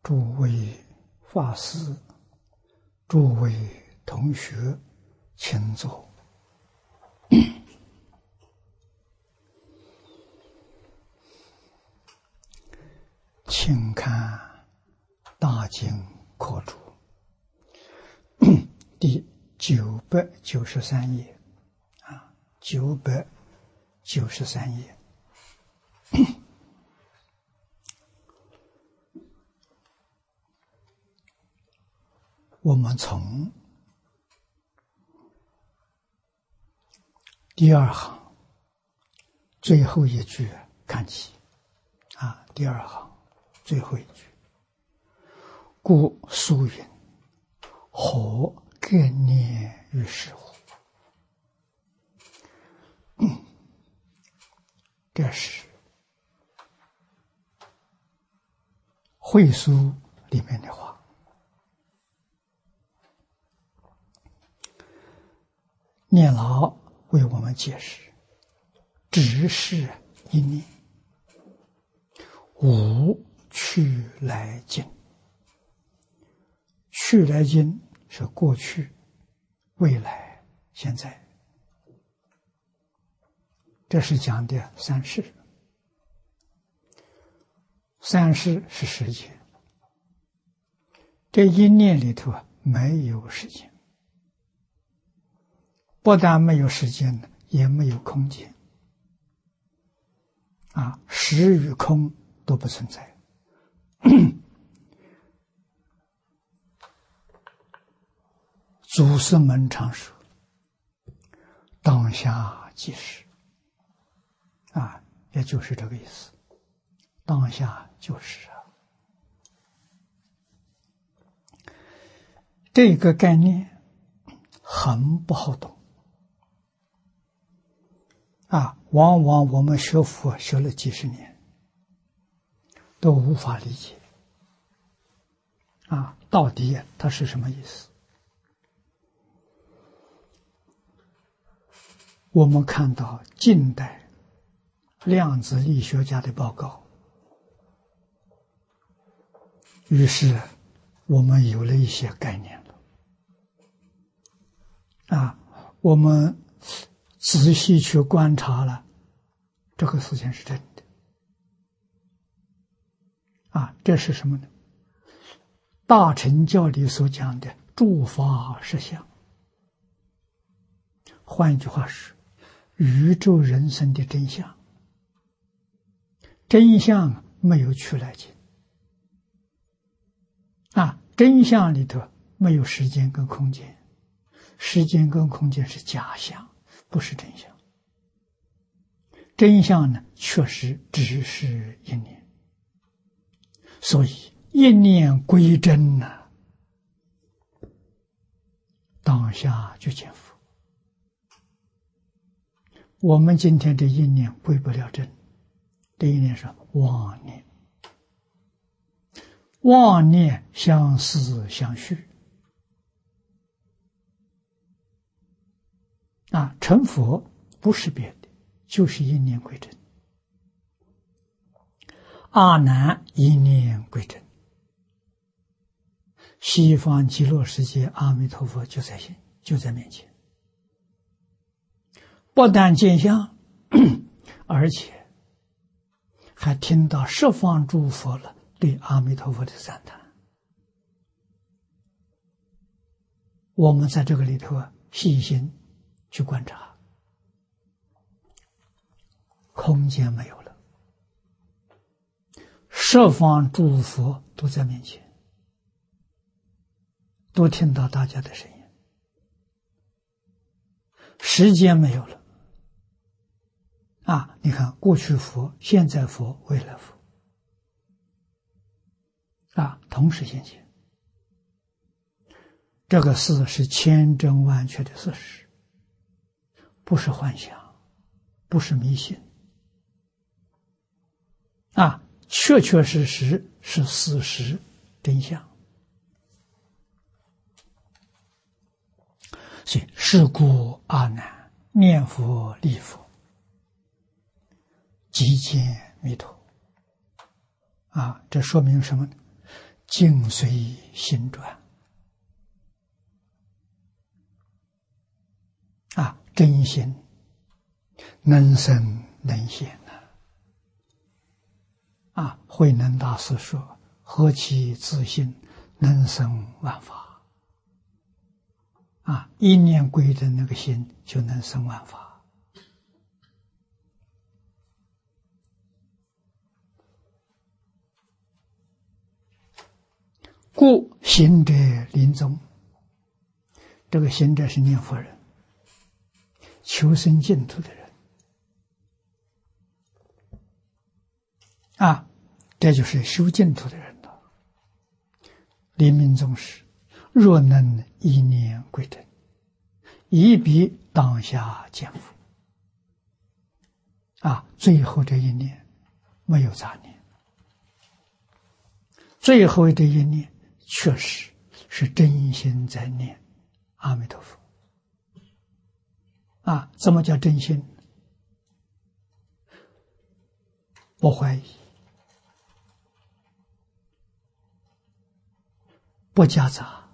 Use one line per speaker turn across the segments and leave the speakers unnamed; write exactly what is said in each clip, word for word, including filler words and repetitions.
诸位法师、诸位同学，请坐。请看《大经课注》第九百九十三页啊，九百九十三页。我们从第二行最后一句看起啊，第二行最后一句，故苏云：何概念于事乎？嗯，这是会书里面的话。念老为我们解释，只是一念，无去来今。去来今是过去、未来、现在，这是讲的三世。三世是时间，这一念里头没有时间。不但没有时间，也没有空间，啊，时与空都不存在。祖师们常说：“当下即是。”啊，也就是这个意思。当下就是啊，这个概念很不好懂。啊，往往我们学佛学了几十年，都无法理解。啊，到底它是什么意思？我们看到近代量子力学家的报告，于是我们有了一些概念了。啊，我们仔细去观察了，这个事情是真的。啊，这是什么呢？大乘教里所讲的诸法实相。换一句话是，宇宙人生的真相。真相没有去来尽。啊，真相里头没有时间跟空间，时间跟空间是假象。不是真相，真相呢，确实只是一念，所以一念归真呢、啊，当下就见佛。我们今天这一念归不了真，这一念是妄念，妄念相思相续。啊，成佛不是别的，就是一念归真。阿难一念归真，西方极乐世界阿弥陀佛就在心，就在面前。不但见相，而且还听到十方诸佛了对阿弥陀佛的赞叹。我们在这个里头啊，细心去观察，空间没有了，十方诸佛都在面前，都听到大家的声音。时间没有了啊！你看，过去佛、现在佛、未来佛啊，同时现前，这个事是千真万确的事实。不是幻想，不是迷信，啊，确确实实是事实真相。所以，是故阿难念佛礼佛，即见弥陀。啊，这说明什么呢？ 境随心转啊，真心能生能现呐！啊，慧能大师说：“何其自信，能生万法。”啊，一念归的那个心就能生万法。故行者临终，这个行者是念佛人，求生净土的人啊，这就是修净土的人了。临命终时，若能一念归真，一笔当下见佛啊，最后这一念没有杂念，最后这一念确实是真心在念阿弥陀佛啊！怎么叫真心？不怀疑，不夹杂，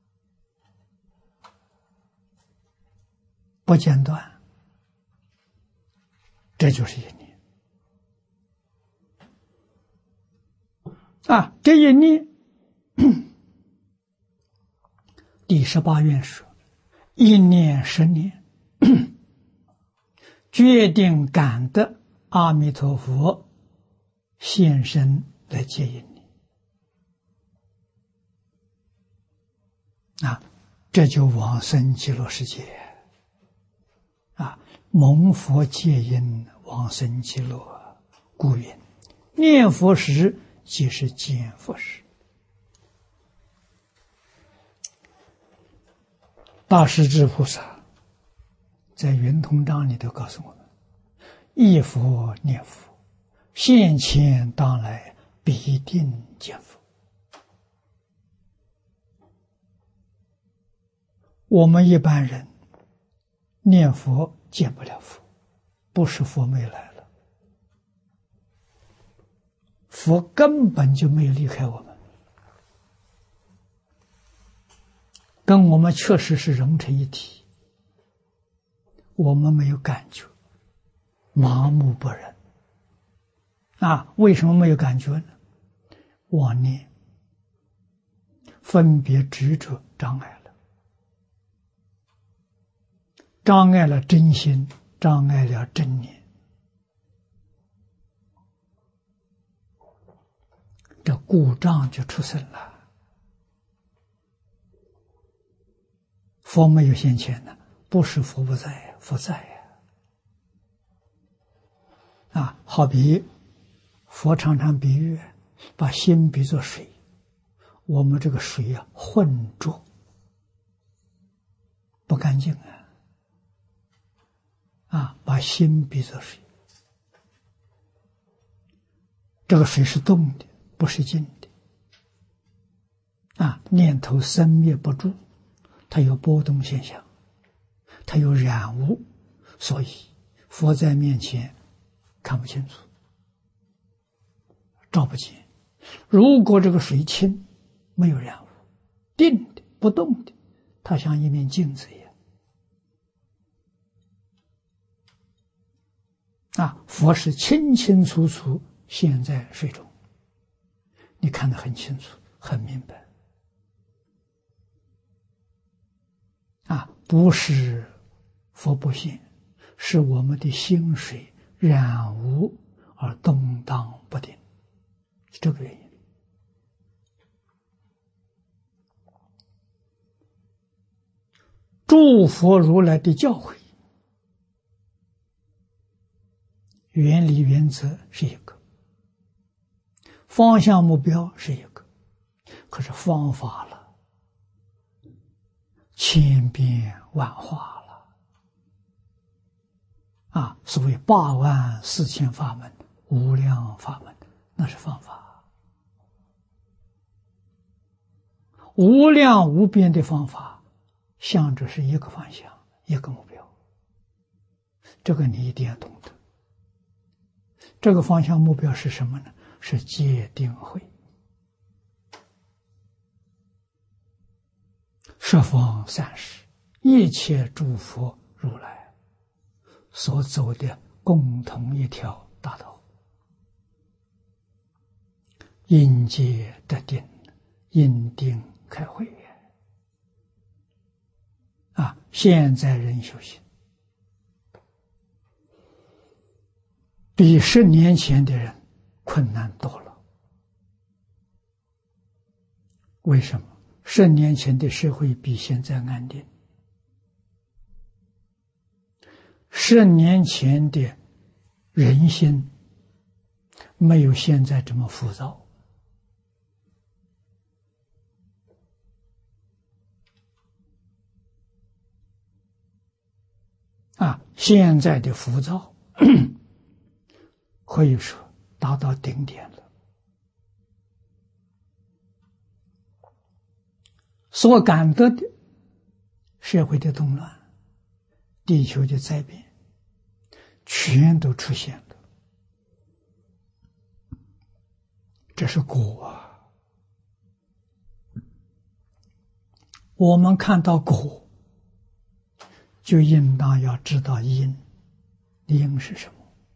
不间断，这就是一念啊！这一念。第十八愿说：“一念十年，决定感得阿弥陀佛现身来接引你。”啊，这就往生极乐世界啊，蒙佛接引往生极乐，故云：念佛时即是见佛时。大势至菩萨在圆通章里头告诉我们：忆佛念佛，现前当来必定见佛。我们一般人念佛见不了佛，不是佛没来了，佛根本就没有离开我们，跟我们确实是融成一体，我们没有感觉，麻木不仁啊！为什么没有感觉呢？妄念、分别、执着障碍了，障碍了真心，障碍了正念，这故障就出生了。佛没有现前呢，不是佛不在，佛在呀！啊，好比佛常常比喻，把心比作水，我们这个水啊浑浊，不干净啊！啊，把心比作水，这个水是动的，不是静的。啊，念头生灭不住。它有波动现象，它有染污，所以佛在面前看不清楚，照不见。如果这个水清，没有染污，定的不动的，它像一面镜子一样。啊，佛是清清楚楚现在水中，你看得很清楚，很明白。啊，不是佛不现，是我们的心水染污而动荡不定，是这个原因。诸佛如来的教诲，原理原则是一个，方向目标是一个，可是方法了千变万化了啊！所谓八万四千法门，无量法门，那是方法，无量无边的方法，向着是一个方向，一个目标。这个你一定要懂得。这个方向目标是什么呢？是戒定慧十方三世一切诸佛如来所走的共同一条大道，因戒得定，因定开慧啊！现在人修行比十年前的人困难多了。为什么？十年前的社会比现在安定，十年前的人心没有现在这么浮躁啊！现在的浮躁可以说达到顶点了。所感得的社会的动乱、地球的灾变，全都出现了。这是果啊！我们看到果，就应当要知道因。因是什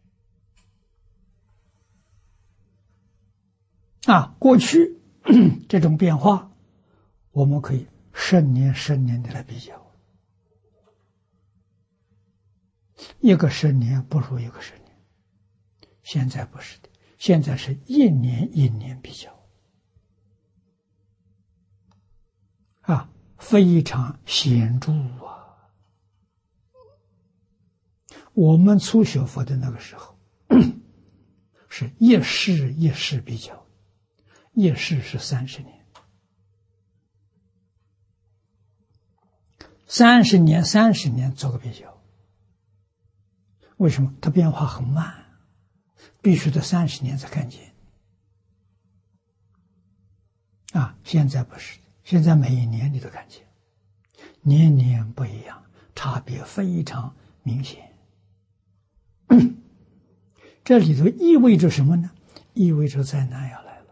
么？啊，过去这种变化，我们可以十年十年的来比较，一个十年不如一个十年。现在不是的，现在是一年一年比较啊，非常显著啊！我们初学佛的那个时候是一世一世比较，一世是三十年。三十年三十年做个比较，为什么？它变化很慢，必须得三十年才看见啊！现在不是，现在每一年你都看见，年年不一样，差别非常明显。这里头意味着什么呢？意味着灾难要来了。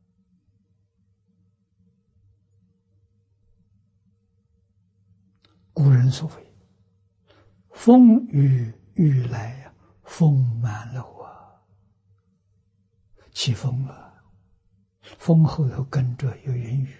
古人所谓风雨欲来呀，风满楼啊，起风了，风后头跟着有云雨。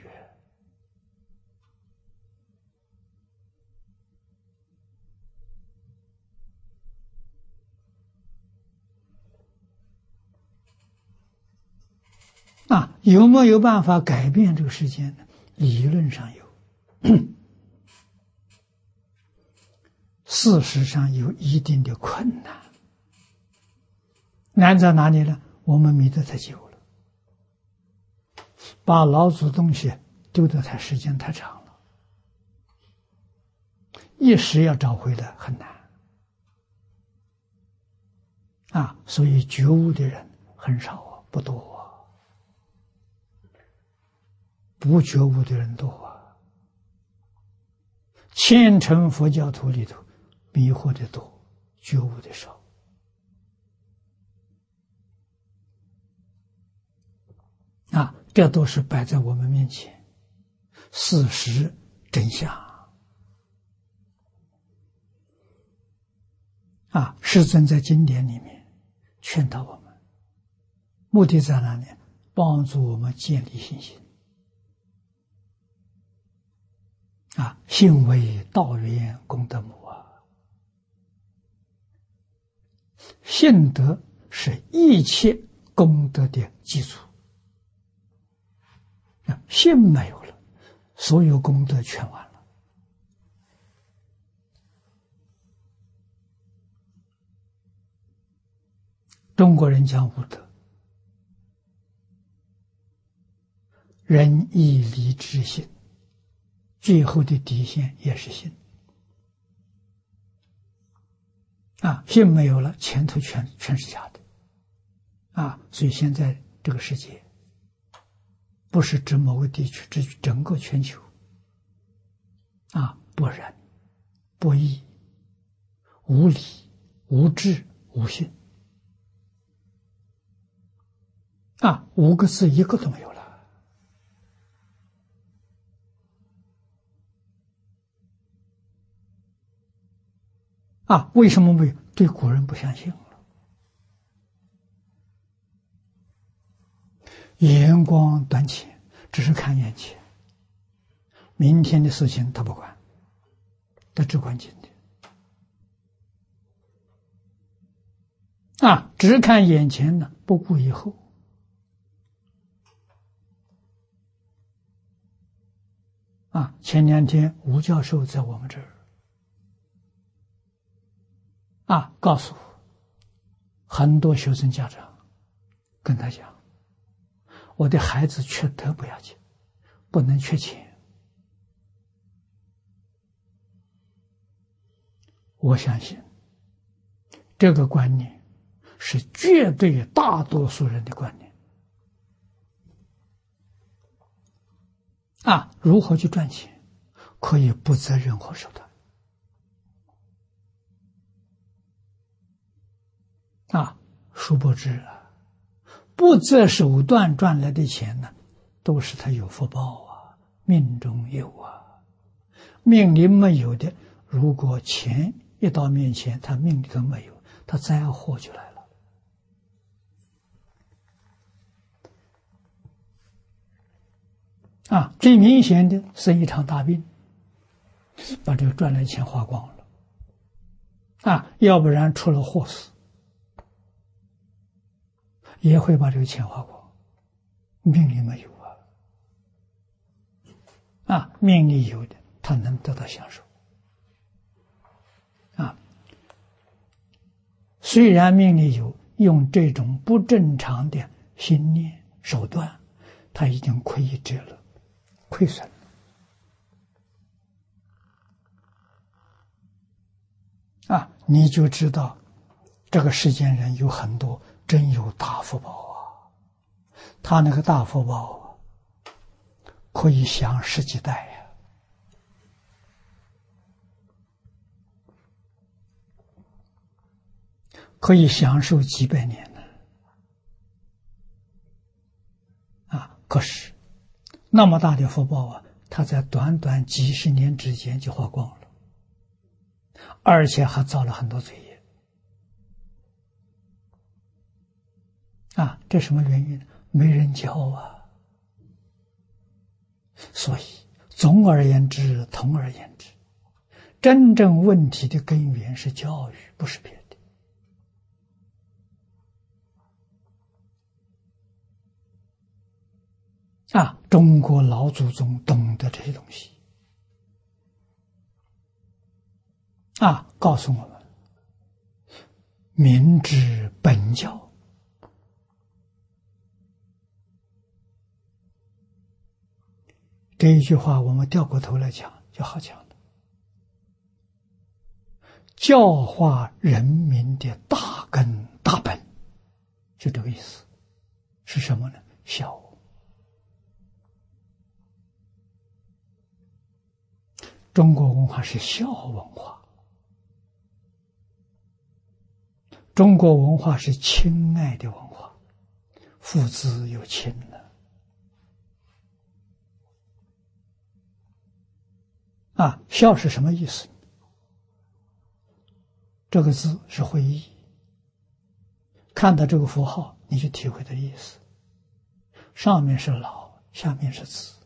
啊，有没有办法改变这个世界呢？理论上有，事实上有一定的困难。难在哪里呢？我们迷得太久了，把老祖东西丢得太时间太长了，一时要找回来很难啊！所以觉悟的人很少啊，不多啊。不觉悟的人多啊，虔诚佛教徒里头迷惑的多，觉悟的少啊，这都是摆在我们面前事实真相啊。世尊在经典里面劝导我们，目的在哪里？帮助我们建立信心啊，信为道源功德母啊，信德是一切功德的基础啊，信没有了，所有功德全完了。中国人讲无德，仁义礼智信，最后的底线也是信啊，信没有了，前头全全是假的啊！所以现在这个世界不是指某个地区，指整个全球啊，不仁、不义、无礼、无智、无信啊，五个字一个都没有了啊，为什么没有？对古人不相信了，眼光短浅，只是看眼前，明天的事情他不管，他只管今天。啊，只看眼前的，不顾以后。啊，前两天吴教授在我们这儿啊，告诉我很多学生家长跟他讲，我的孩子缺德不要紧，不能缺钱。我相信这个观念是绝对大多数人的观念。啊，如何去赚钱？可以不择任何手段。啊，殊不知啊，不择手段赚来的钱呢，都是他有福报啊，命中有啊。命里没有的，如果钱一到面前，他命里头没有，他灾祸就来了。啊，最明显的是一场大病，把这个赚来的钱花光了。啊，要不然出了祸事，也会把这个钱花光。命里没有啊，啊，命里有的，他能得到享受。啊，虽然命里有，用这种不正常的心念手段，他已经亏折了。亏损啊，你就知道这个世间人有很多真有大福报啊，他那个大福报啊，可以享十几代呀、啊，可以享受几百年呢。啊，可是那么大的福报啊，他在短短几十年之间就花光了，而且还造了很多罪业。啊，这什么原因？没人教啊。所以总而言之，统而言之，真正问题的根源是教育，不是别的。啊，中国老祖宗懂得这些东西，啊，告诉我们，民之本教。这一句话我们掉过头来讲就好讲了，教化人民的大根大本，就这个意思。是什么呢？孝。中国文化是孝文化，中国文化是亲爱的文化，父子有亲了。啊，孝是什么意思？这个字是会意，看到这个符号，你就体会的意思。上面是老，下面是子。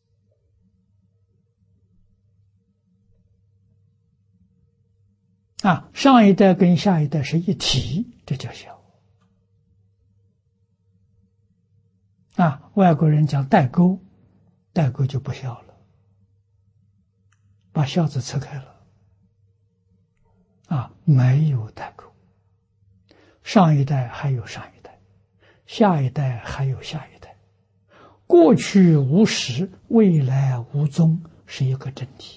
啊，上一代跟下一代是一体，这叫孝。啊，外国人讲代沟，代沟就不孝了，把孝字拆开了。啊，没有代沟，上一代还有上一代，下一代还有下一代，过去无始，未来无踪，是一个真谛。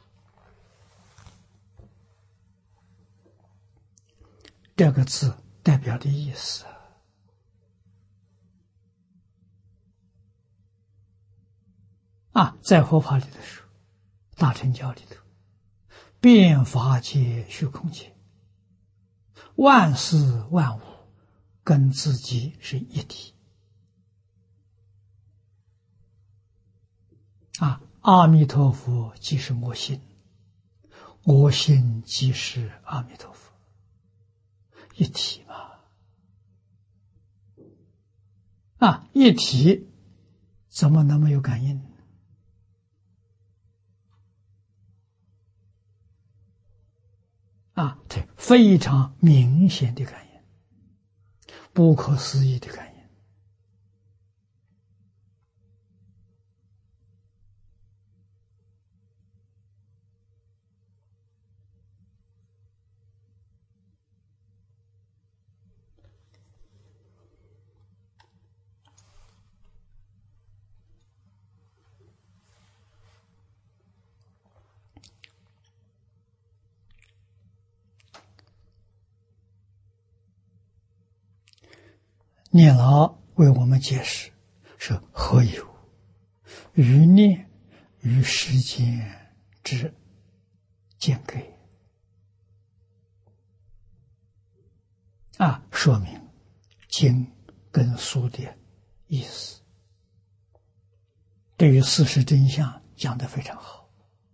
这个字代表的意思啊，在佛法里的时候，大乘教里头，遍法界虚空界，万事万物跟自己是一体。啊，阿弥陀佛即是我心， 我心即是阿弥陀佛，一体嘛。啊，一体怎么能没有感应？啊，这非常明显的感应，不可思议的感应。念老为我们解释是何有余念与时间之间隔啊，说明经跟书的意思，对于事实真相讲得非常好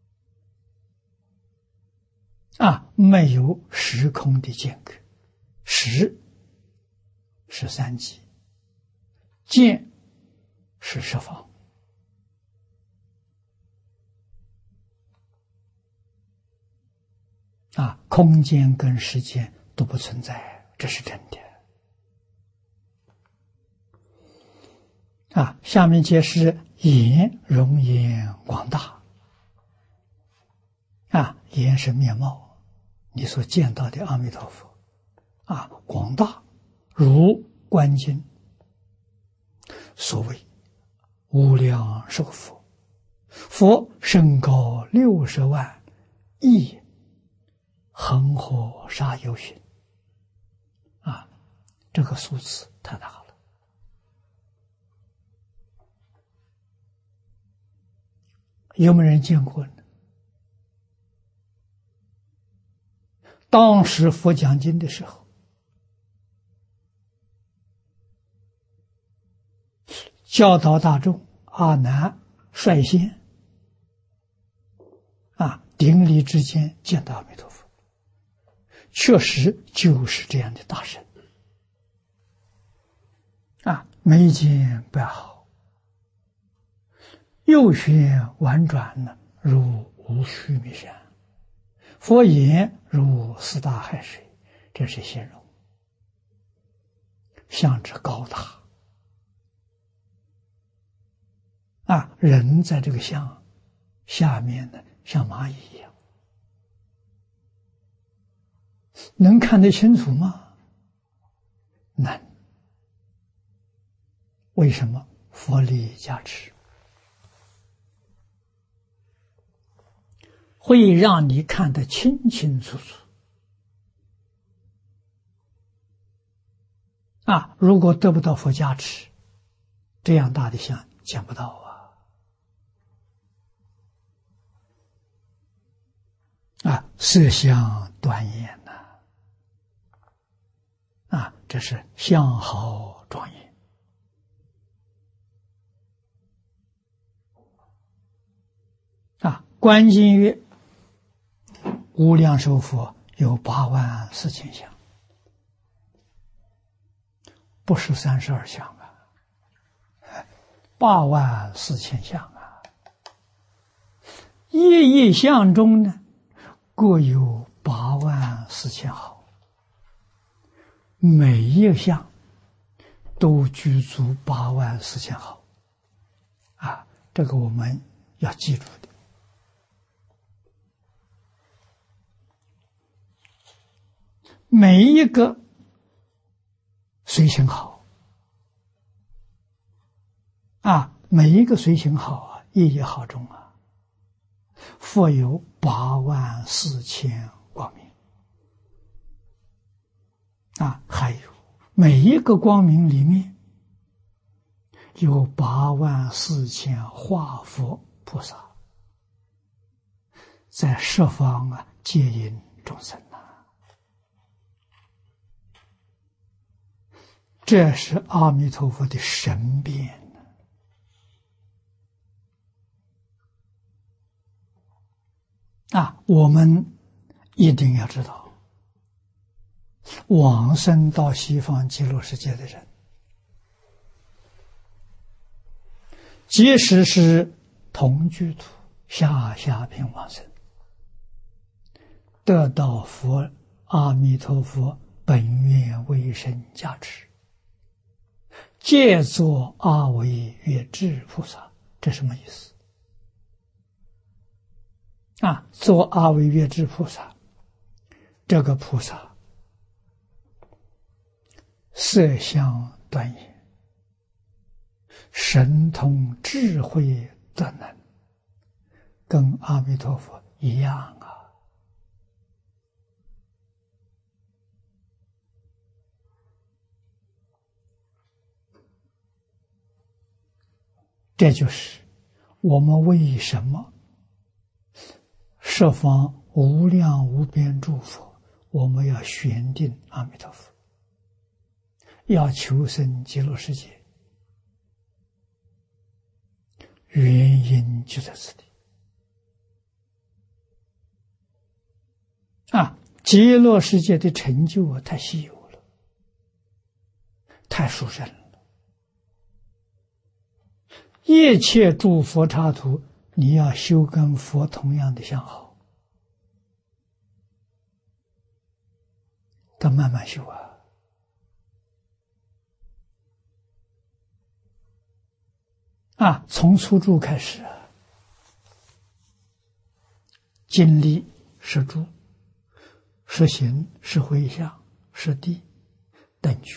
啊，没有时空的间隔，时是三极，见是十方啊，空间跟时间都不存在，这是真的啊。下面解释眼容颜广大啊，眼是面貌，你所见到的阿弥陀佛啊，广大如观经所谓无量寿佛，佛身高六十万亿恒河沙有寻啊，这个数字太大了。有没有人见过呢？当时佛讲经的时候，教导大众，阿难率先啊，顶礼之间见到阿弥陀佛，确实就是这样的大神啊，眉间白毫，右旋婉转呢，如无须弥山，佛言如四大海水，这是形容，象之高大啊，人在这个像下面呢，像蚂蚁一样，能看得清楚吗？难。为什么？佛力加持，会让你看得清清楚楚啊！如果得不到佛加持，这样大的像见不到啊！啊，色相端严呐，啊，这是相好庄严。啊，观经曰：无量寿佛有八万四千相，不是三十二相啊，八万四千相啊！一一相中呢，各有八万四千毫，每一相都具足八万四千毫啊！这个我们要记住的。每一个随行好啊，每一个随行好啊，意义好中啊，佛有八万四千光明啊，还有每一个光明里面有八万四千化佛菩萨，在十方啊接引众生啊。这是阿弥陀佛的神变啊！我们一定要知道，往生到西方极乐世界的人，即使是同居土下下品往生，得到佛阿弥陀佛本愿威神加持，借作阿惟越致菩萨，这什么意思？啊，做阿惟越致菩萨，这个菩萨色相端严，神通智慧德能，跟阿弥陀佛一样啊。这就是我们为什么十方无量无边诸佛，我们要选定阿弥陀佛，要求生极乐世界，原因就在此地啊！极乐世界的成就啊，太稀有了，太殊胜了。一切诸佛刹土，你要修跟佛同样的相好，得慢慢修啊。啊，从初住开始啊，经历是住，是行，是回向，是地，等觉，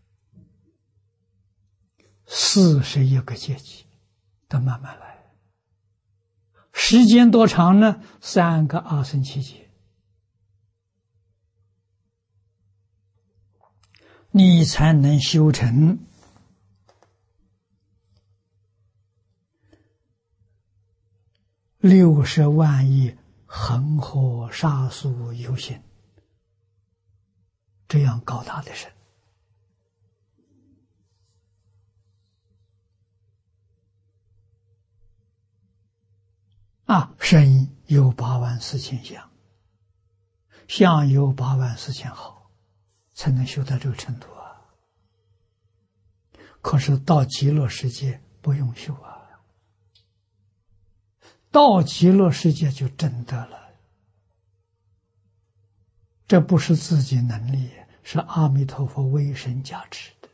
四十一个阶级，得慢慢来。时间多长呢？三个阿僧祇劫，你才能修成六十万亿恒河沙数有形这样高大的神啊！身有八万四千相，相有八万四千好，才能修到这个程度啊。可是到极乐世界不用修啊，到极乐世界就真得了。这不是自己能力，是阿弥陀佛威神加持的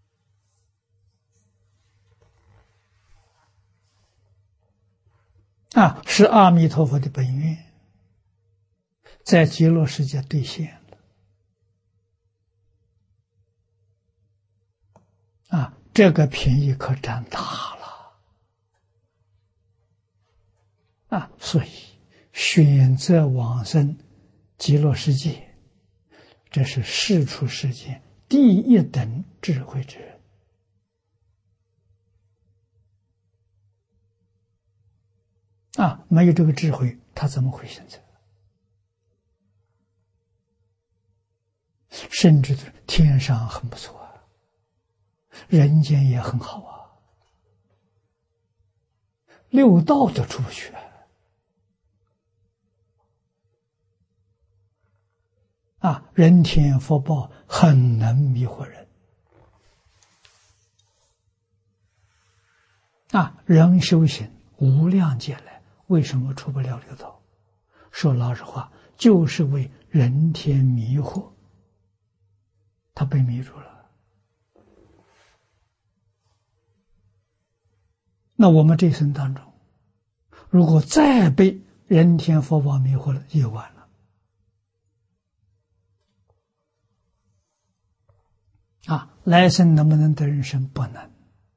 啊，是阿弥陀佛的本愿在极乐世界兑现了啊，这个便宜可占大了啊！所以选择往生极乐世界，这是世出世间第一等智慧之人啊！没有这个智慧，他怎么会选择？甚至天上很不错啊，人间也很好啊，六道都出不去啊！啊，人天福报很能迷惑人啊！人修行无量劫来，为什么出不了六道？说老实话，就是为人天迷惑，他被迷住了。那我们这一生当中，如果再被人天福报迷惑了，就完了。啊，来生能不能得人生？不能。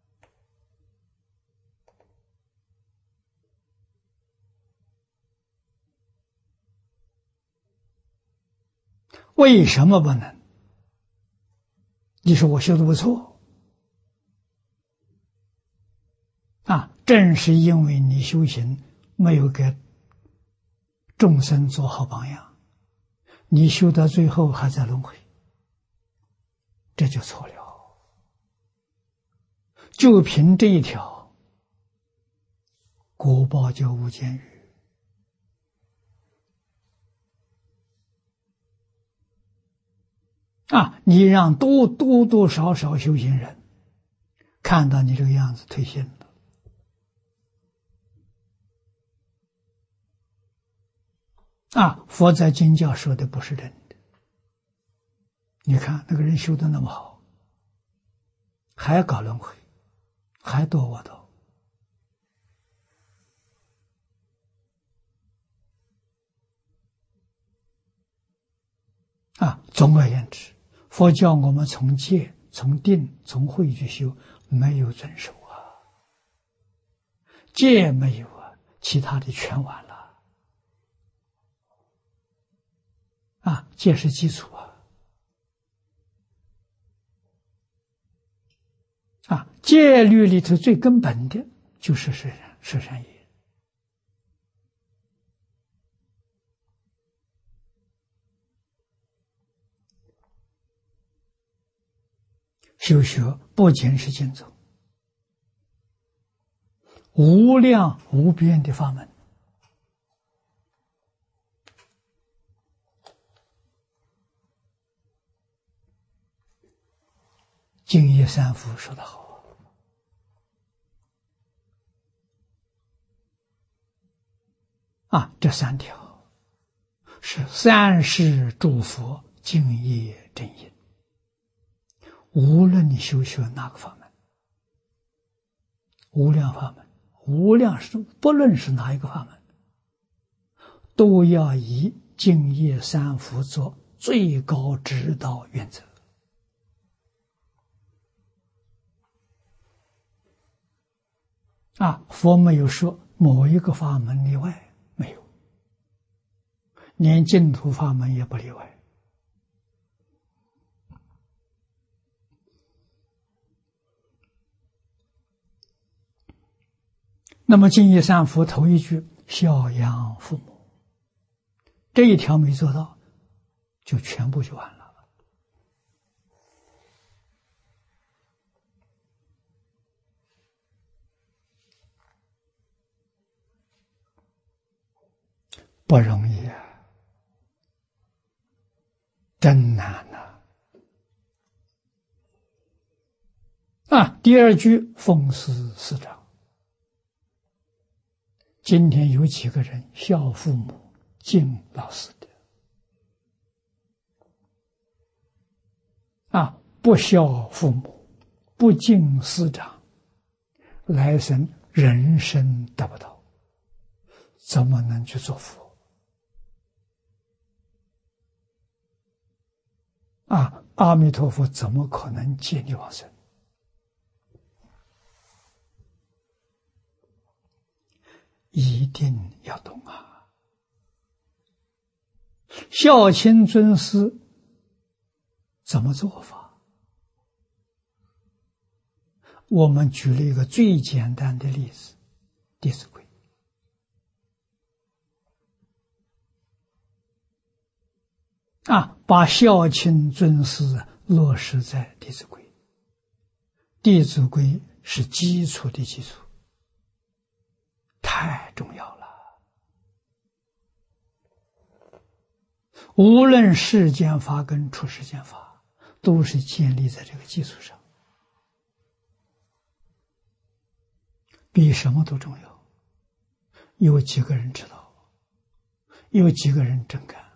为什么不能？你说我修的不错啊，正是因为你修行没有给众生做好榜样，你修到最后还在轮回，这就错了。就凭这一条，果报就无间狱啊，你让多多多少少修行人看到你这个样子退心了。啊，佛在经教说的不是真的。你看那个人修的那么好，还搞轮回，还堕恶道。啊，总而言之，佛教我们从戒、从定、从慧去修，没有遵守啊。戒没有啊，其他的全完了。啊，戒是基础啊。啊，戒律里头最根本的就是摄善摄善业。修学不仅是经走，无量无边的法门。净业三福说得好啊，这三条是三世诸佛净业真因。无论你修学哪个法门，无量法门，无量是不论是哪一个法门，都要以净业三福做最高指导原则。啊，佛没有说某一个法门例外，没有，连净土法门也不例外。那么净业三福头一句孝养父母，这一条没做到，就全部就完了。不容易啊，真难呐！啊，第二句奉事师长。今天有几个人孝父母、敬老师的？啊，不孝父母、不敬师长，来生人生得不到，怎么能去做佛？啊，阿弥陀佛怎么可能接你往生？一定要懂啊！孝亲尊师怎么做法？我们举了一个最简单的例子，《弟子规》啊，把孝亲尊师落实在《弟子规》。《弟子规》是基础的基础。太重要了！无论世间法跟出世间法，都是建立在这个基础上，比什么都重要。有几个人知道？有几个人真干？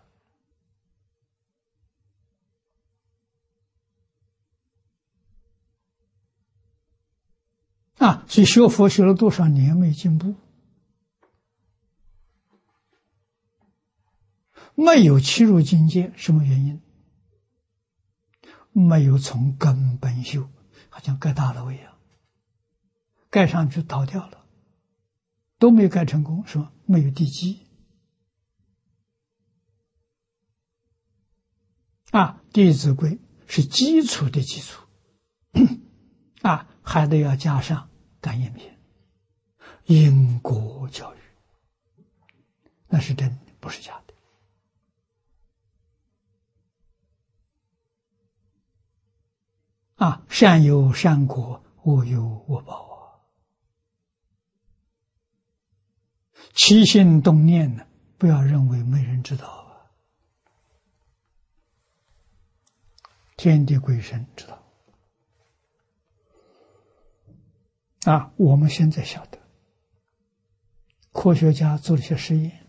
啊，所以学佛学了多少年没进步？没有契入境界，什么原因？没有从根本修，好像盖大楼一样，盖上去倒掉了，都没盖成功，是吧？没有地基。啊，《弟子规》是基础的基础，啊，还得要加上感应篇、因果教育，那是真的，不是假的。啊，善有善果，恶有恶报啊！起心动念呢，不要认为没人知道啊。 天地鬼神知道。啊，我们现在晓得，科学家做了些实验，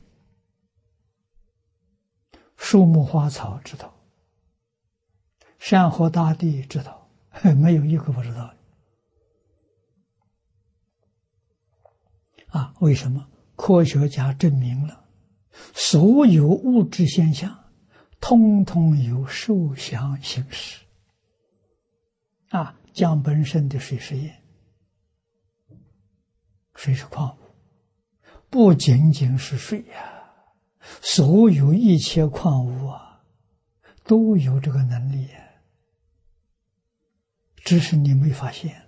树木花草知道，山河大地知道，没有一个不知道的。啊，为什么？科学家证明了，所有物质现象，通通有受想行识。啊，江本身的水实验，水是矿物，不仅仅是水呀、啊，所有一切矿物啊，都有这个能力、啊，只是你没发现。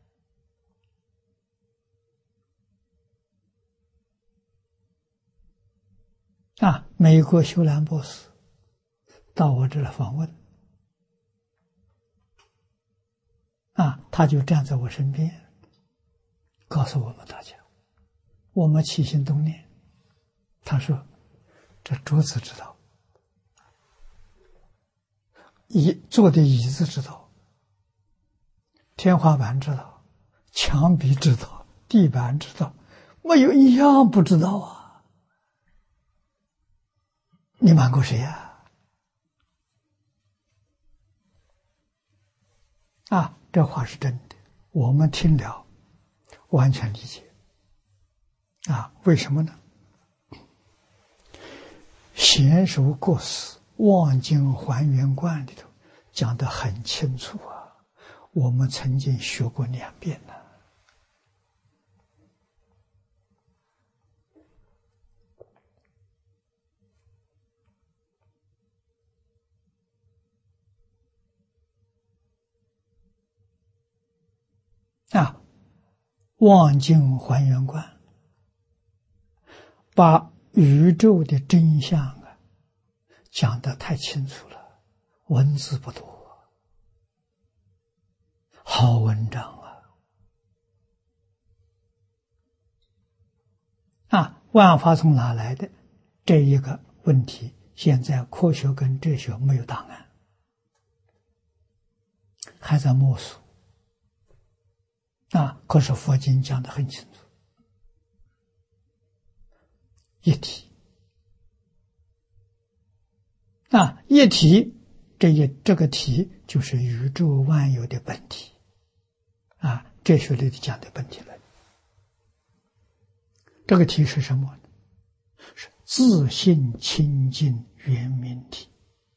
啊，美国休兰博士到我这来访问，啊，他就站在我身边，告诉我们大家，我们起心动念，他说，这桌子知道，椅坐的椅子知道，天花板知道，墙壁知道，地板知道，没有一样不知道啊。你瞒过谁呀？啊，这话是真的，我们听了完全理解。啊，为什么呢？贤首过世望经还原观里头讲得很清楚啊，我们曾经学过两遍了。啊，望经还原观把宇宙的真相啊讲得太清楚了，文字不多，好文章啊！啊，万法从哪来的？这一个问题，现在科学跟哲学没有答案，还在摸索。啊，可是佛经讲得很清楚，一体。啊，一体，这一这个体就是宇宙万有的本体。啊，哲学里头讲的本体论。这个体是什么呢？是自性清净圆明体。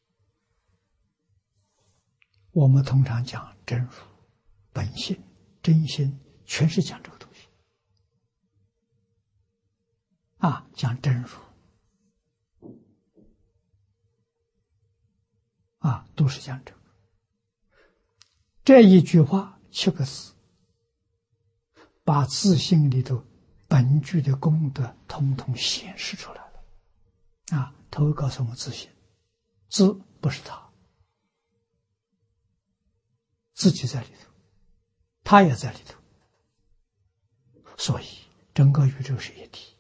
我们通常讲真如、本性、真心，全是讲这个东西。啊，讲真如。啊，都是讲这个。这一句话七个字，把自性里头本具的功德统统显示出来了。啊，头告诉我们自性，自不是他，自己在里头，他也在里头，所以整个宇宙是一体。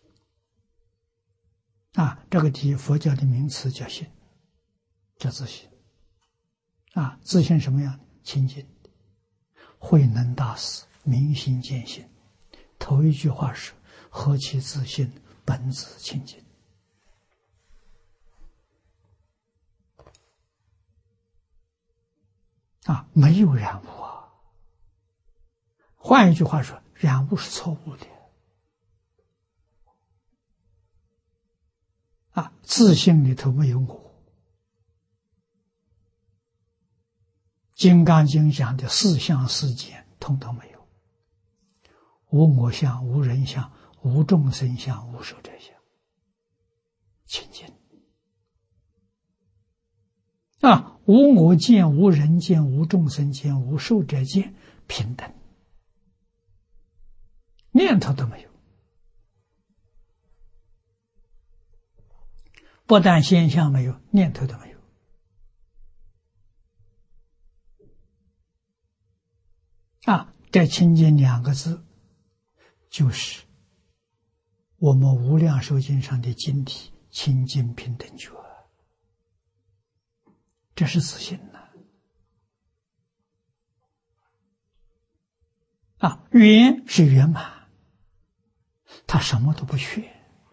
啊，这个体佛教的名词叫性，叫自性。啊，自性什么样的？清净的，慧能大师明心见性，头一句话是何其自性，本自清净。啊，没有染污啊。换一句话说，染污是错误的。啊，自性里头没有我。金刚经讲的四相世界通通没有，无我相、无人相、无众生相、无寿者相，清净。啊，无我见、无人见、无众生见、无寿者见，平等，念头都没有。不但现象没有，念头都没有。啊，这清净两个字，就是我们无量寿经上的经体清净平等觉，这是自性呐。 啊，圆是圆满，他什么都不缺。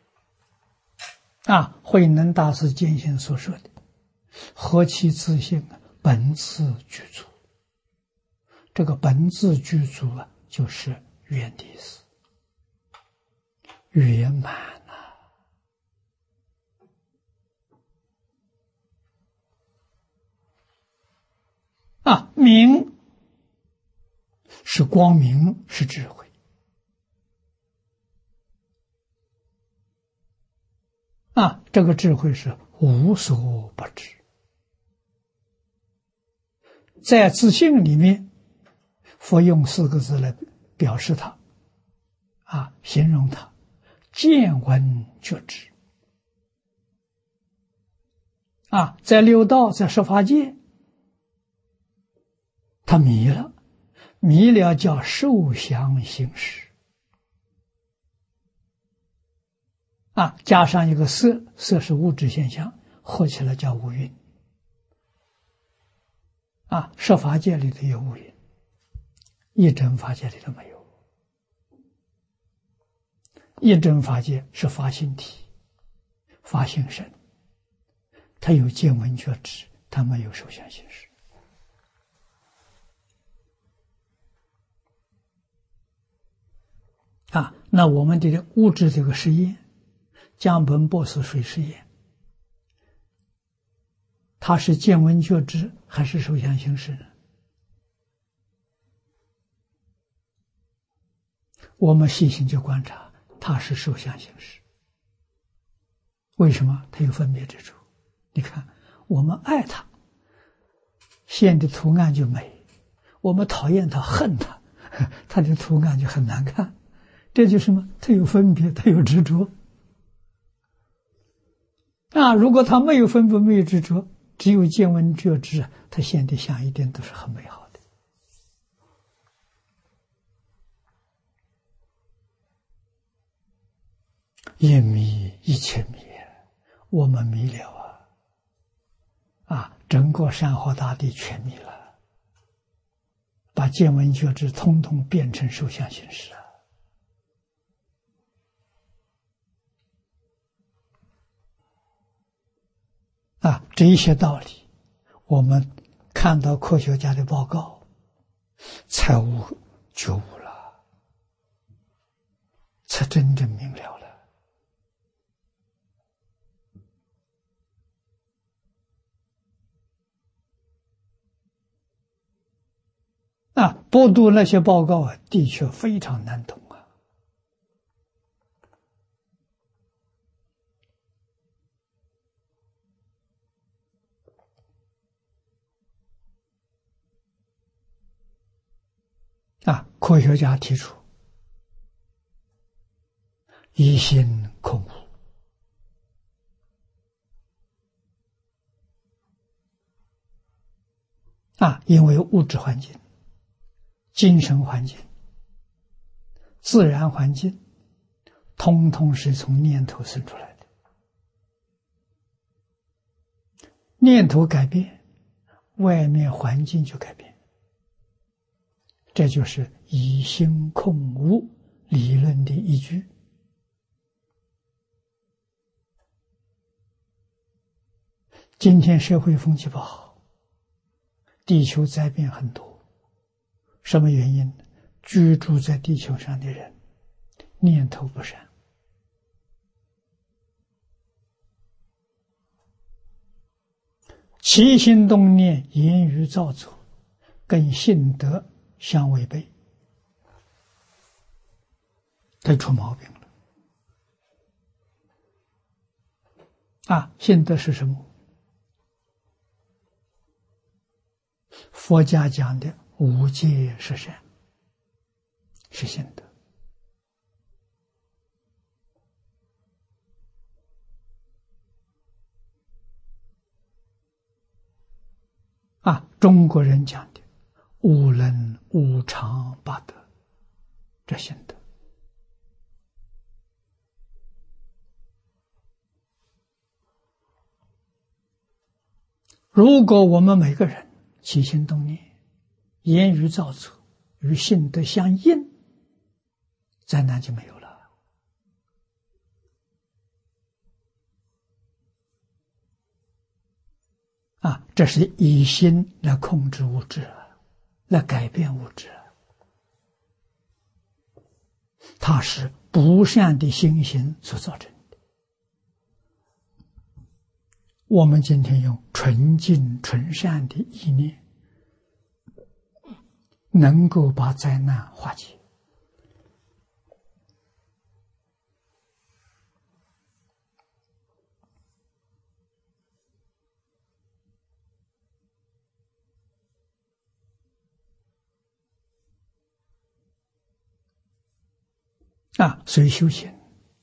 啊，慧能大师见性所说的“何其自性，本自具足”，这个本自具足啊，就是圆的意思，圆满啊！啊，明是光明，是智慧。啊，这个智慧是无所不知，在自性里面，佛用四个字来表示它，啊，形容它，见闻觉知。啊，在六道，在十法界，他迷了，迷了叫受想行识。啊，加上一个色，色是物质现象，合起来叫五蕴。啊，十法界里头有五蕴，一真法界里头没有。一真法界是法性体，法性身，它有见闻觉知，它没有受想行识。啊，那我们的物质这个实验，江本博士水实验，它是见闻觉知还是受想行识呢？我们细心去观察，它是受想行识。为什么？它有分别之处。你看，我们爱它，现的图案就美；我们讨厌它、恨它，它的图案就很难看。这就是什么？它有分别，它有执着。啊，如果他没有分别，没有执着，只有见闻觉知，他现的相一定都是很美好的。一迷一切迷，我们迷了啊！啊，整个山河大地全迷了，把见闻觉知通通变成受想行识啊！啊，这一些道理，我们看到科学家的报告，才悟觉悟了，才真正明了了。啊，不读那些报告啊，的确非常难懂啊。啊，科学家提出一心空无。啊，因为物质环境、精神环境、自然环境，通通是从念头生出来的。念头改变，外面环境就改变。这就是以心空无理论的依据。今天社会风气不好，地球灾变很多，什么原因？居住在地球上的人念头不善，起心动念、言语造作，跟性德相违背，他出毛病了。啊，性德是什么？佛家讲的无戒十善是性德。啊，中国人讲的无能无常八德，这性德。如果我们每个人起心动念、言语造作与性德相应，灾难就没有了。啊，这是以心来控制物质，来改变物质。它是不善的心行所造成的。我们今天用纯净纯善的意念，能够把灾难化解。啊，所以修行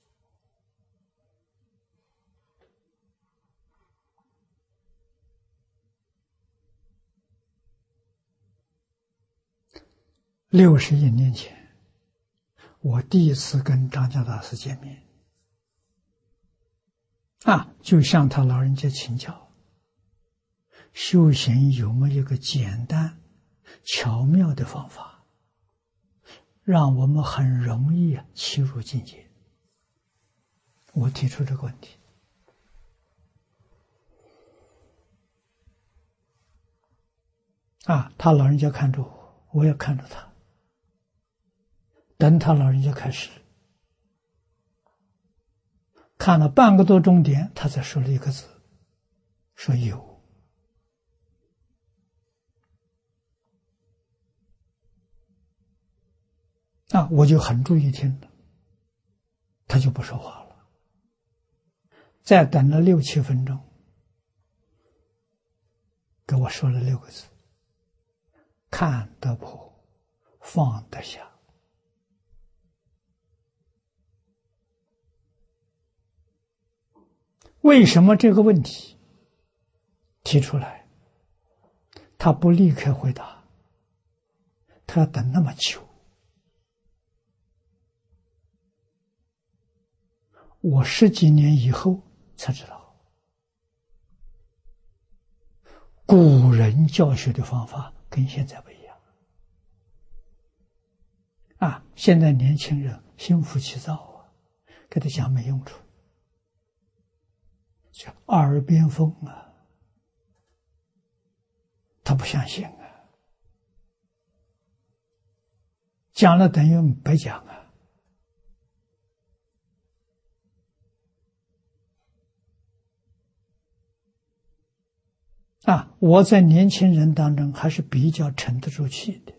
六十一年前，我第一次跟张家大师见面，啊，就向他老人家请教，修行有没有一个简单巧妙的方法，让我们很容易啊切入境界？我提出这个问题。啊，他老人家看着我，我也看着他。等他老人家开始看了半个多钟点，他才说了一个字，说有。啊，我就很注意听了，他就不说话了。再等了六七分钟，给我说了六个字：看得破，放得下。为什么这个问题提出来，他不立刻回答，他要等那么久？我十几年以后才知道，古人教学的方法跟现在不一样。啊，现在年轻人心浮气躁啊，给他讲没用处，叫耳边风啊，他不相信啊，讲了等于白讲啊。啊，我在年轻人当中还是比较沉得住气的。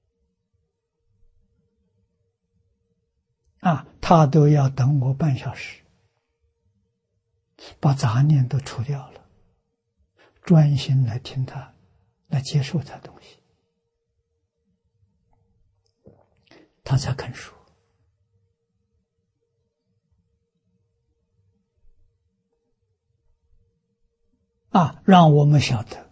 啊，他都要等我半小时，把杂念都除掉了，专心来听他，来接受他的东西，他才肯说。啊，让我们晓得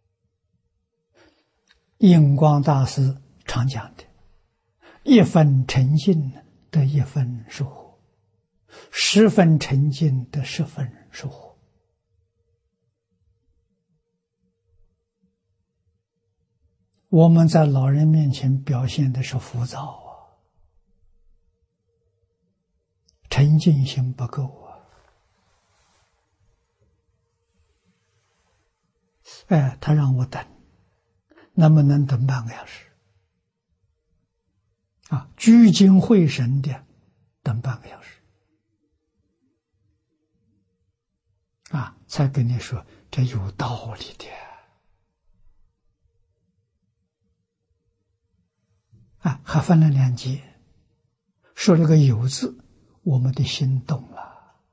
印光大师常讲的，一分沉静得一分收获，十分沉静得十分收获。我们在老人面前表现的是浮躁啊，沉静心不够啊。哎，他让我等，能不能等半个小时？啊，聚精会神的等半个小时，啊，才跟你说这有道理的。啊，还分了两节，说了个有字，我们的心动了。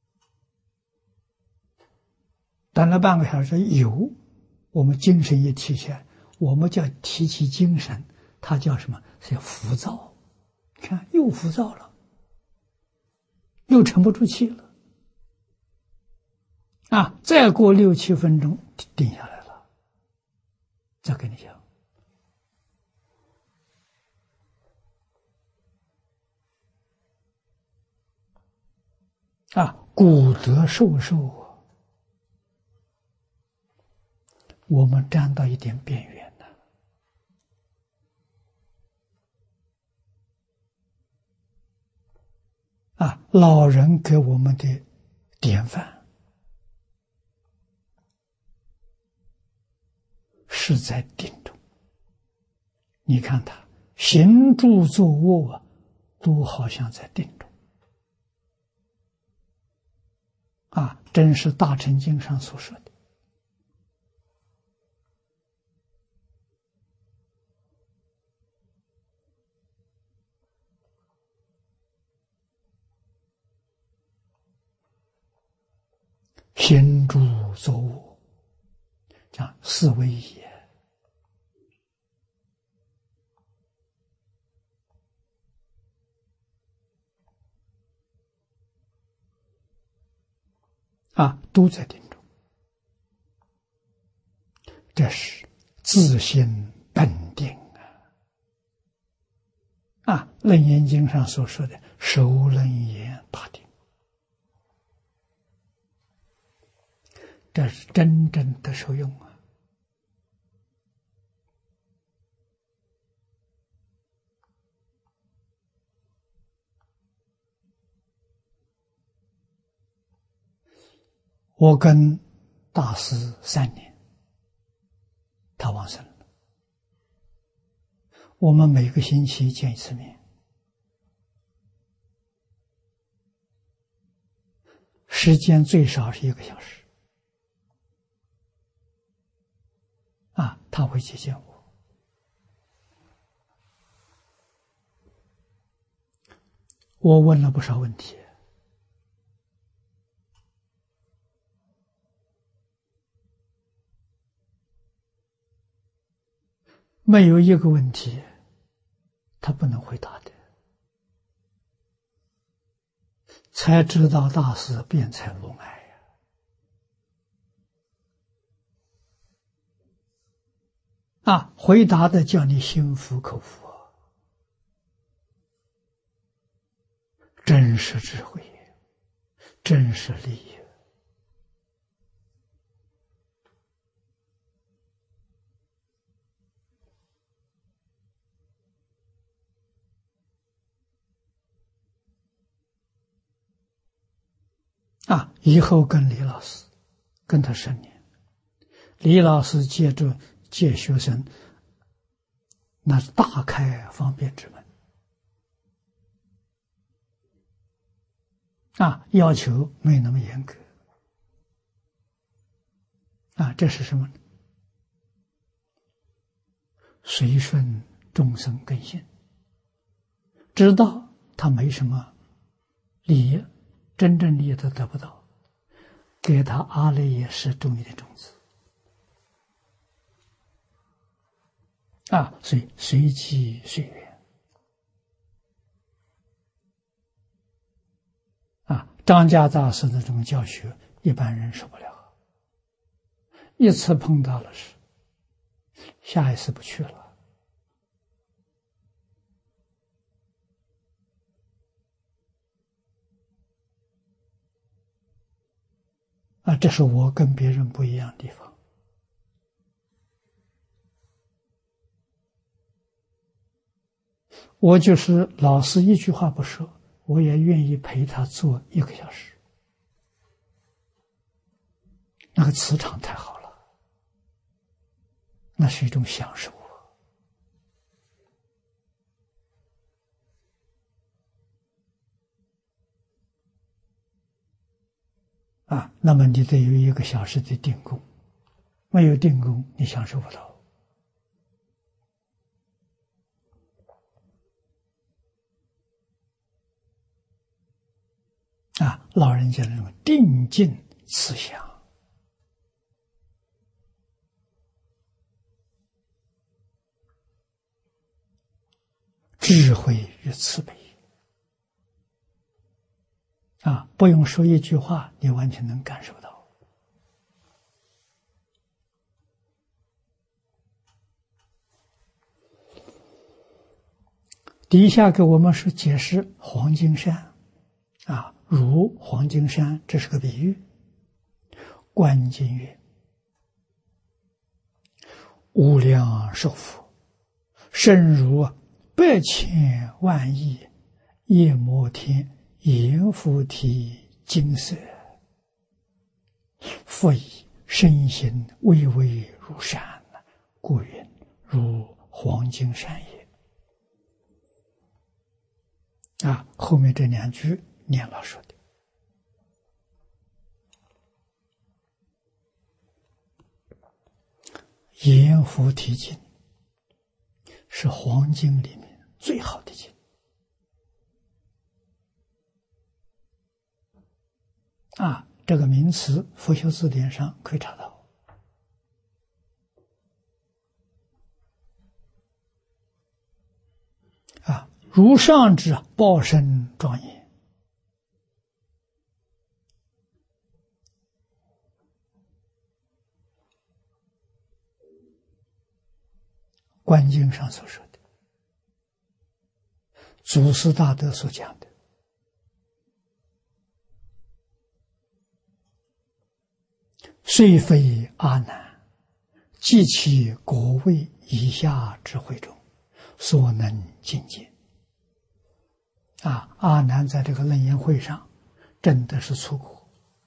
等了半个小时，有，我们精神也提起来，我们叫提起精神，它叫什么？是浮躁。看，又浮躁了，又沉不住气了。啊，再过六七分钟定下来了，再跟你讲。啊，古德寿寿，我们沾到一点边缘了。 啊，老人给我们的典范是在定中。你看他行住坐卧啊，都好像在定中啊，真是大乘经上所说的。行住坐卧，讲四维也。啊，都在定中，这是自性本定啊！啊，《楞严经》上所说的“首楞严大定”，这是真正的受用啊！我跟大师三年，他往生了。我们每个星期见一次面，时间最少是一个小时。啊，他会接见我。我问了不少问题。没有一个问题他不能回答的，才知道大师辩才如来呀！啊，回答的叫你心服口服啊，真实智慧，真实利益。啊，以后跟李老师，跟他十年，李老师接着接学生，那是大开方便之门。啊，要求没那么严格。啊，这是什么呢？随顺众生根性，知道他没什么利益，真正利益都得不到，给他阿赖耶识种一点种子。啊，所以随机随缘。啊，张家大师的这种教学，一般人受不了。一次碰到了是，下一次不去了。啊，这是我跟别人不一样的地方。我就是老师一句话不说，我也愿意陪他做一个小时。那个磁场太好了，那是一种享受啊！那么你得有一个小时的定功，没有定功，你享受不到。啊，老人家那种定静慈祥。智慧与慈悲啊，不用说一句话，你完全能感受到。底下给我们是解释黄金山啊，如黄金山，这是个比喻。观经曰：无量寿佛，身如百千万亿夜摩天阎浮提金色，复以身形巍巍如山，故云如黄金山也。啊，后面这两句念老说的。阎浮提经是黄经里面最好的经啊，这个名词佛学字典上可以查到。啊，如上之报身庄严，观经上所说的，祖师大德所讲的，虽非阿难，即其果位以下智慧中所能尽见。啊，阿难在这个楞严会上真的是出国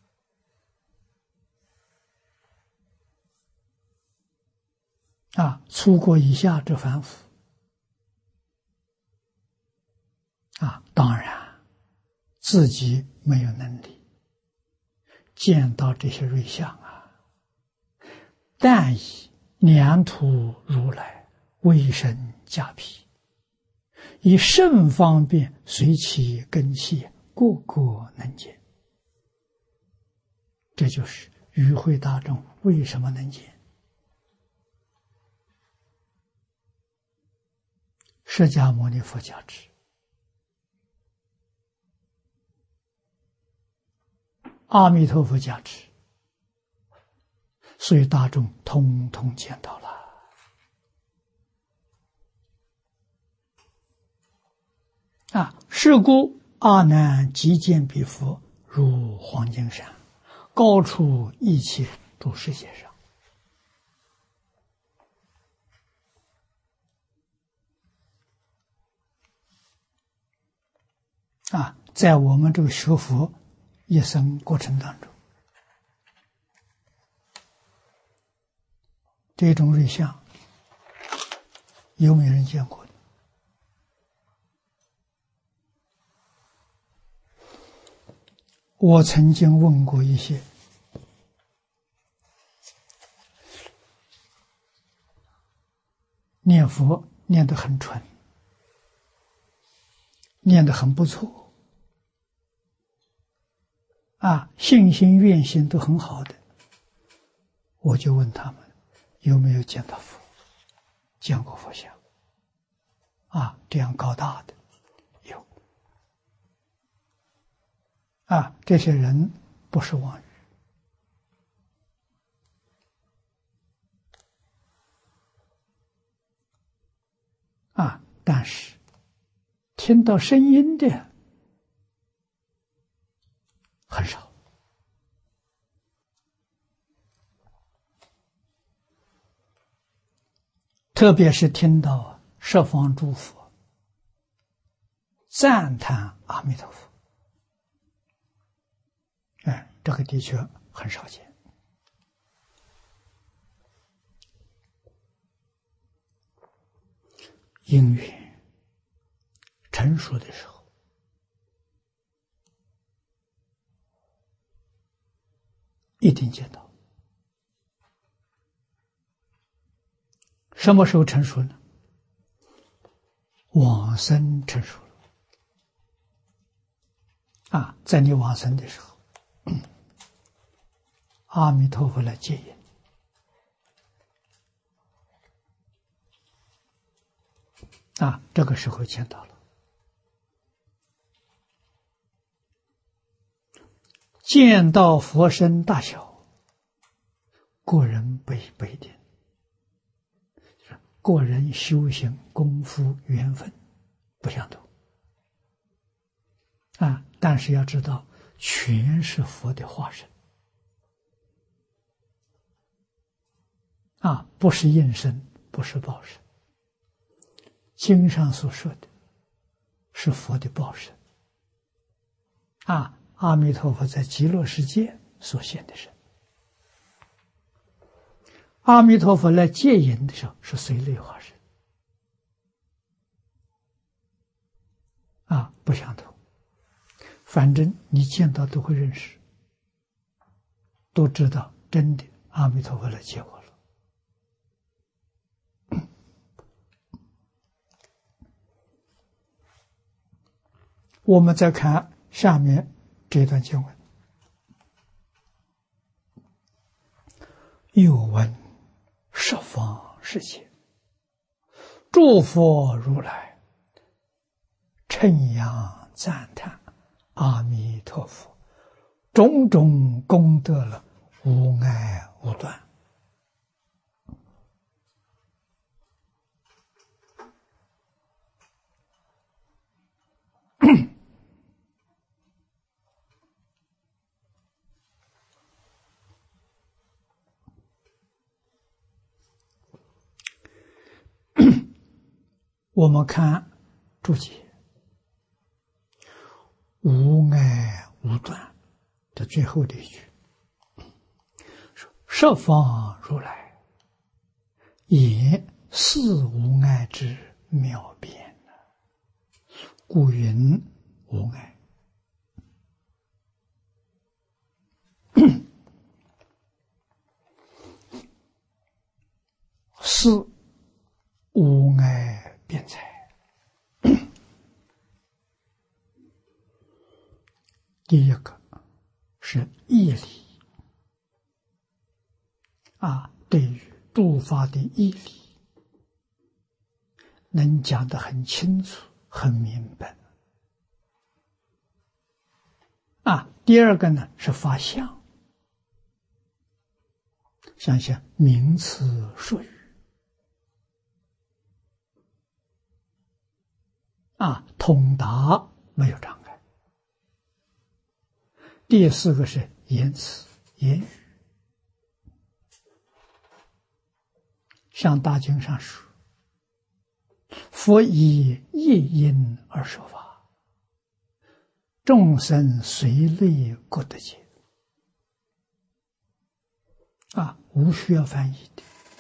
啊，出国以下之凡夫啊，当然自己没有能力见到这些瑞相啊，但以两土如来威神加被，以甚方便随其根器，个个能见。这就是与会大众为什么能见。释迦牟尼佛加持，阿弥陀佛加持，所以大众通通见到了。啊，是故阿难即见彼佛如黄金山，高出一切诸世界上。啊，在我们这个学佛一生过程当中，这种瑞相有没有人见过？我曾经问过一些念佛念得很纯，念得很不错啊，信心愿心都很好的，我就问他们有没有见到佛，见过佛像啊，这样高大的有啊，这些人不是妄语啊，但是听到声音的很少。特别是听到十方诸佛赞叹阿弥陀佛，哎，这个的确很少见。因缘成熟的时候，一定见到。什么时候成熟呢？往生成熟了啊，在你往生的时候，阿弥陀佛来接引啊，这个时候见到了。见到佛身大小，个人不不一定，个人修行功夫缘分不相同啊，但是要知道，全是佛的化身啊，不是应身，不是报身。经上所说的是佛的报身啊，阿弥陀佛在极乐世界所现的身。阿弥陀佛来接引的时候是随类化身，啊，不相同。反正你见到都会认识，都知道真的阿弥陀佛来接我了。我们再看下面这段经文，又闻十方世界诸佛如来称扬赞叹阿弥陀佛种种功德了，无碍无断。我们看注解，无碍无断的最后这一句，说十方如来以四无碍之妙辩，故云无碍。四无碍辩才，第一个是义理啊，对于诸法的义理能讲得很清楚很明白啊。第二个呢是法相，想想名词术语啊，通达没有障碍。第四个是言辞言语，像大经上说，佛以一因而说法，众生随类各得解啊，无需要翻译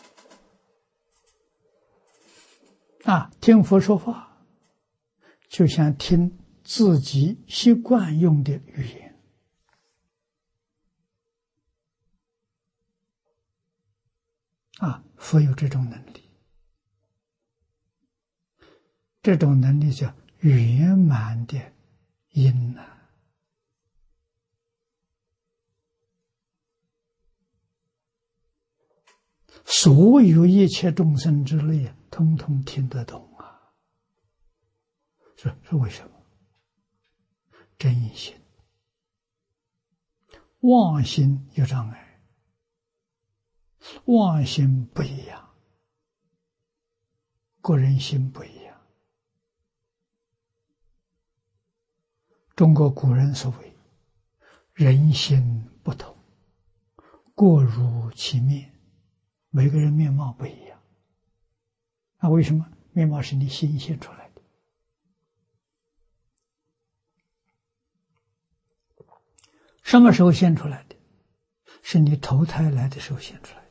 的啊，听佛说法就像听自己习惯用的语言啊，佛有这种能力，这种能力叫圆满的因啊，所有一切众生之类通通听得懂啊。是是为什么？真心妄心有障碍，妄心不一样，个人心不一样。中国古人所谓人心不同，各如其面，每个人面貌不一样。那为什么？面貌是你心现出来的。什么时候现出来的？是你投胎来的时候现出来的。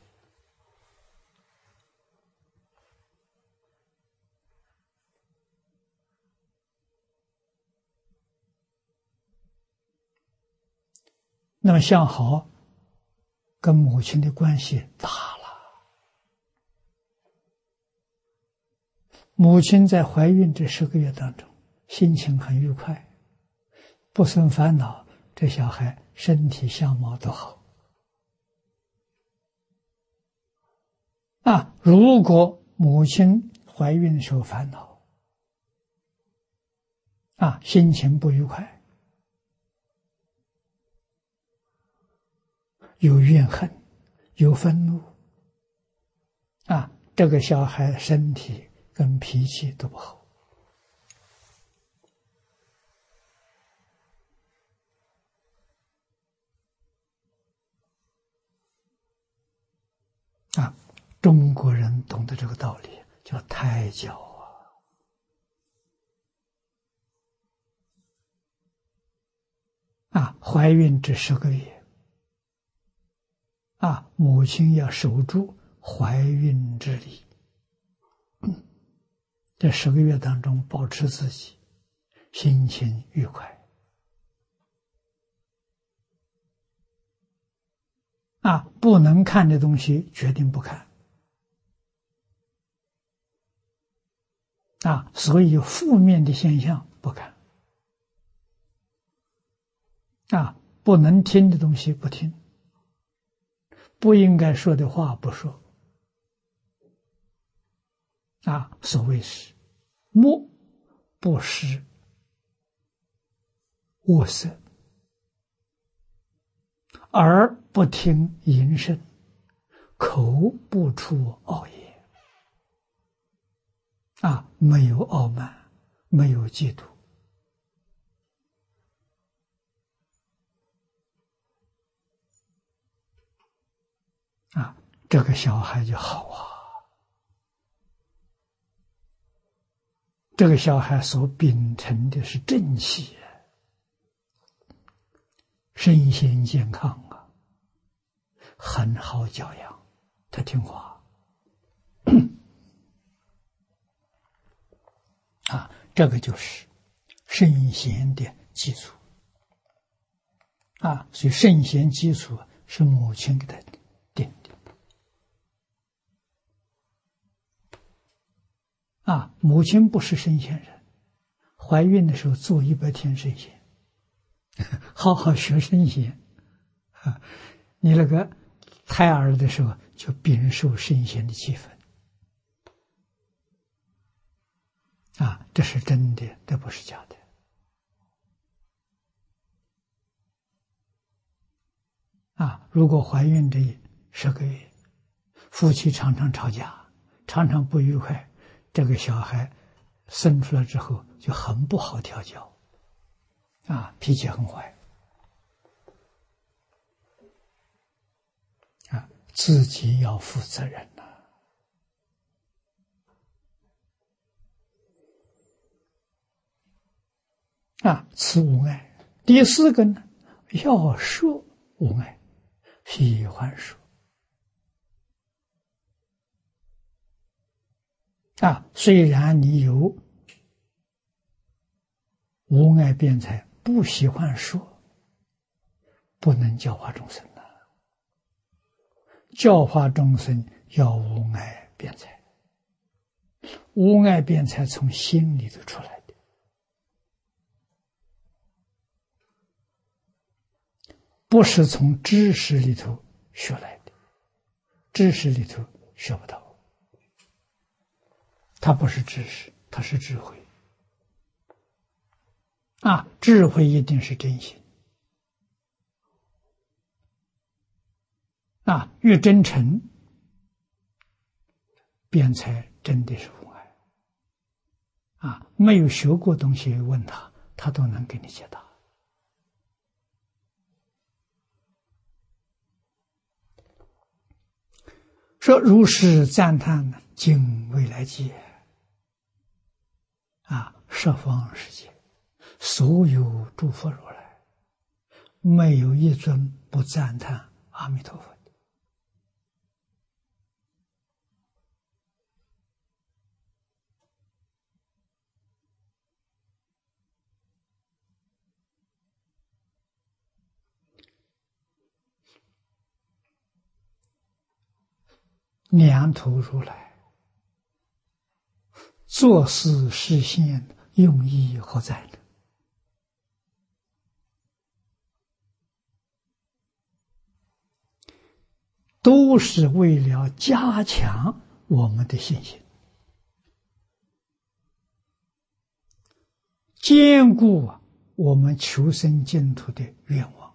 那么相好跟母亲的关系大了，母亲在怀孕这十个月当中心情很愉快，不生烦恼，这小孩身体相貌都好啊。如果母亲怀孕的时候烦恼啊，心情不愉快，有怨恨，有愤怒啊，这个小孩身体跟脾气都不好啊。中国人懂得这个道理，叫胎教啊。 怀孕这十个月，啊，母亲要守住怀孕之礼，这十个月当中保持自己心情愉快，啊，不能看的东西决定不看，啊，所以负面的现象不看，啊，不能听的东西不听，不应该说的话不说，啊，所谓是目不识恶色，耳不听淫声，口不出傲言，啊，没有傲慢，没有嫉妒，啊，这个小孩就好啊。这个小孩所秉承的是正气，身心健康啊，很好教养，他听话啊，这个就是圣贤的基础啊，所以圣贤基础是母亲给他定的啊，母亲不是圣贤人，怀孕的时候做一百天圣贤，好好学圣贤啊，你那个胎儿的时候就禀受圣贤的气氛啊，这是真的，这不是假的啊。如果怀孕这十个月，夫妻常常吵架，常常不愉快，这个小孩生出来之后就很不好调教啊，脾气很坏啊，自己要负责任呐啊，此无碍。第四个呢，要说无碍，喜欢说啊，虽然你有无碍辩才，不喜欢说，不能教化众生了。教化众生要无碍辩才，无碍辩才从心里头出来的，不是从知识里头学来的，知识里头学不到。它不是知识，它是智慧啊！智慧一定是真心啊，越真诚，辩才真的是无碍啊！没有学过东西问他，他都能给你解答。说如是赞叹呢，今未来界啊，十方世界所有诸佛如来，没有一尊不赞叹阿弥陀佛的。两头如来作事实现用意何在呢？都是为了加强我们的信心，坚固我们求生净土的愿望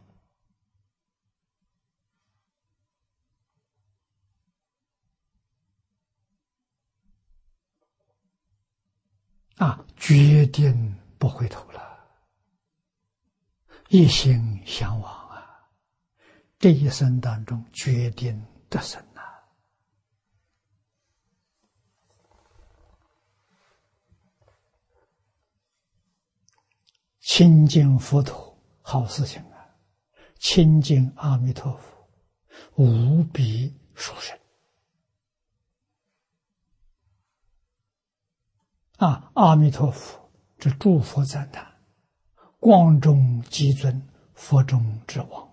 啊，决定不回头了，一心向往啊，这一生当中决定得生啊。亲近佛陀，好事情啊！ 亲近阿弥陀佛，无比殊胜。啊，阿弥陀佛之诸佛赞叹，光中极尊，佛中之王。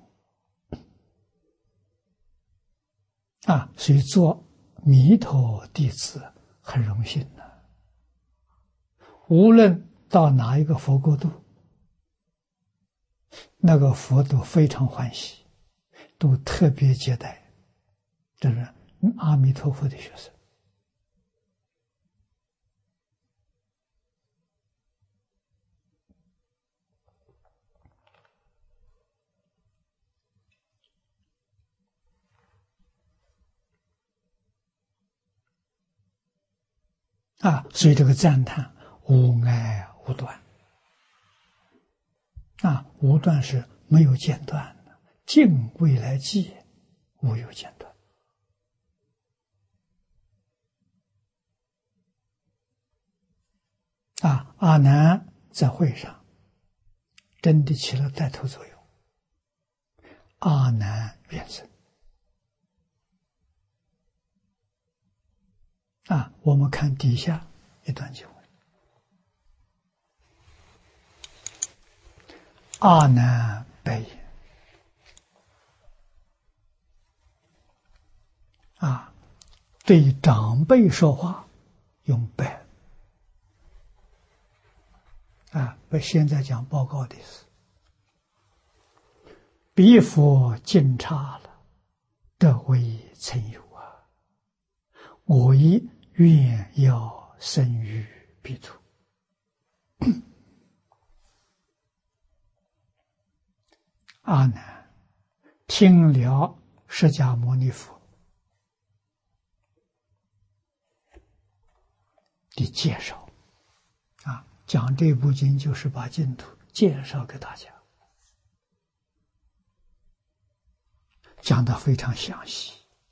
啊，所以做弥陀弟子很荣幸的。无论到哪一个佛国度，那个佛都非常欢喜，都特别接待这是阿弥陀佛的学生。啊，所以这个赞叹无碍无断。啊，无断是没有间断的，尽未来际，无有间断。啊，阿难在会上真的起了带头作用。阿难愿生。啊，我们看底下一段经文：阿难白言，啊，对长辈说话用白。啊，我现在讲报告的是，彼佛尽差了，得为曾有啊！我亦愿要生于彼土。阿难听了释迦牟尼佛的介绍，啊，讲这部经就是把净土介绍给大家，讲得非常详细，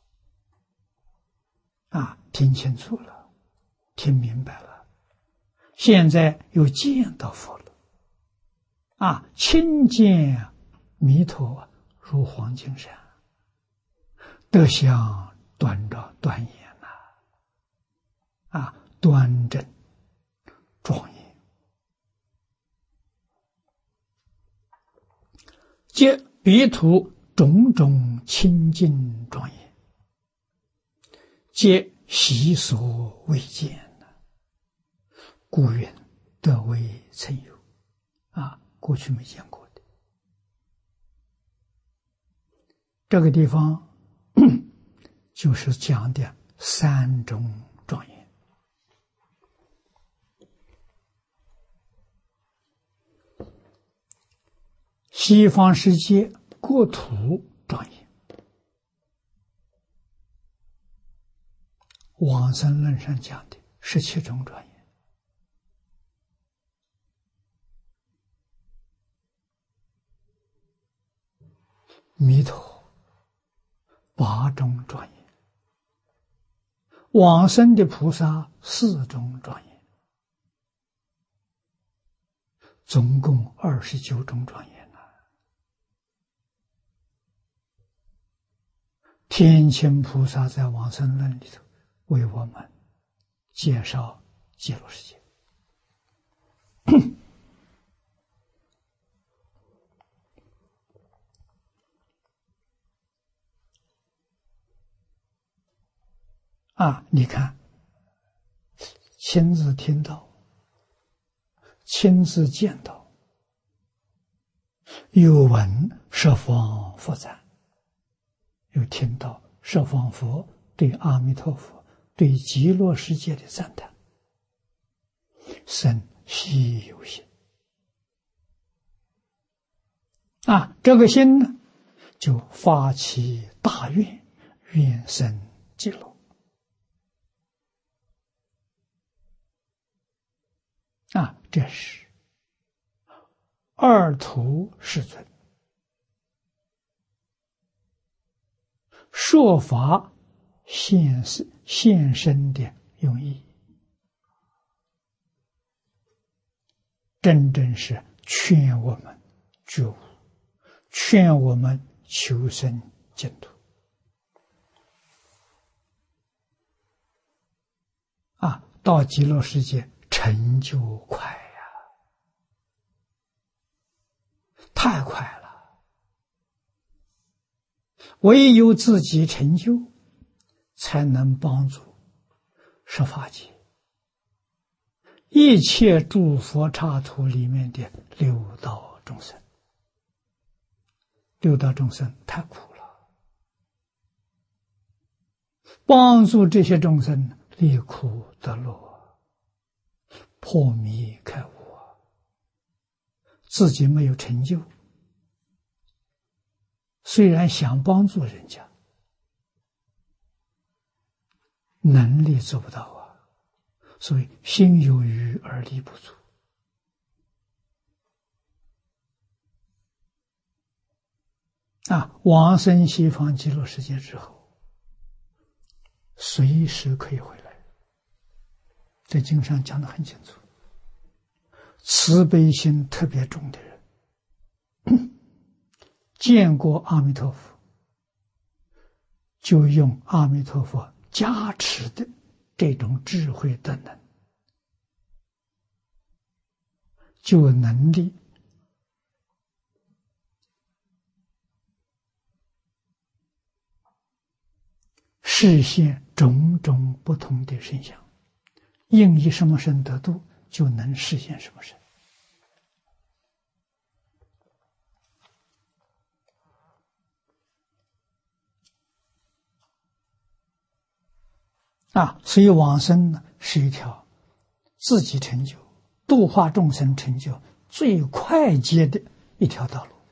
啊，听清楚了，听明白了，现在又见到佛了，啊，亲见弥陀如黄金山，德相端着端严呐，啊，端正庄严，皆彼土种种清净庄严，皆习所未见呐，故云得为曾有，啊，过去没见过。这个地方就是讲的三种庄严。西方世界国土庄严，往生论上讲的十七种庄严，弥陀八种庄严，往生的菩萨四种庄严，总共二十九种庄严了。天亲菩萨在往生论里头为我们介绍极乐世界。啊，你看，亲自听到，亲自见到，又闻十方佛赞，又听到十方佛对阿弥陀佛、对极乐世界的赞叹，生喜有心。啊，这个心呢，就发起大愿，愿生极乐。啊，这是二途世尊说法现世现身的用意，真正是劝我们觉悟， 劝我们求生净土。啊，到极乐世界成就快呀，太快了！唯有自己成就，才能帮助十法界一切诸佛刹土里面的六道众生。六道众生太苦了，帮助这些众生离苦得乐，破迷开悟，自己没有成就，虽然想帮助人家，能力做不到啊，所以心有余而力不足。啊，往生西方极乐世界之后，随时可以回来。在经上讲得很清楚，慈悲心特别重的人，见过阿弥陀佛，就用阿弥陀佛加持的这种智慧的能，就有能力示现种种不同的身相，应以什么身得度，就能实现什么身。啊，所以往生呢是一条自己成就、度化众生成就最快捷的一条道路。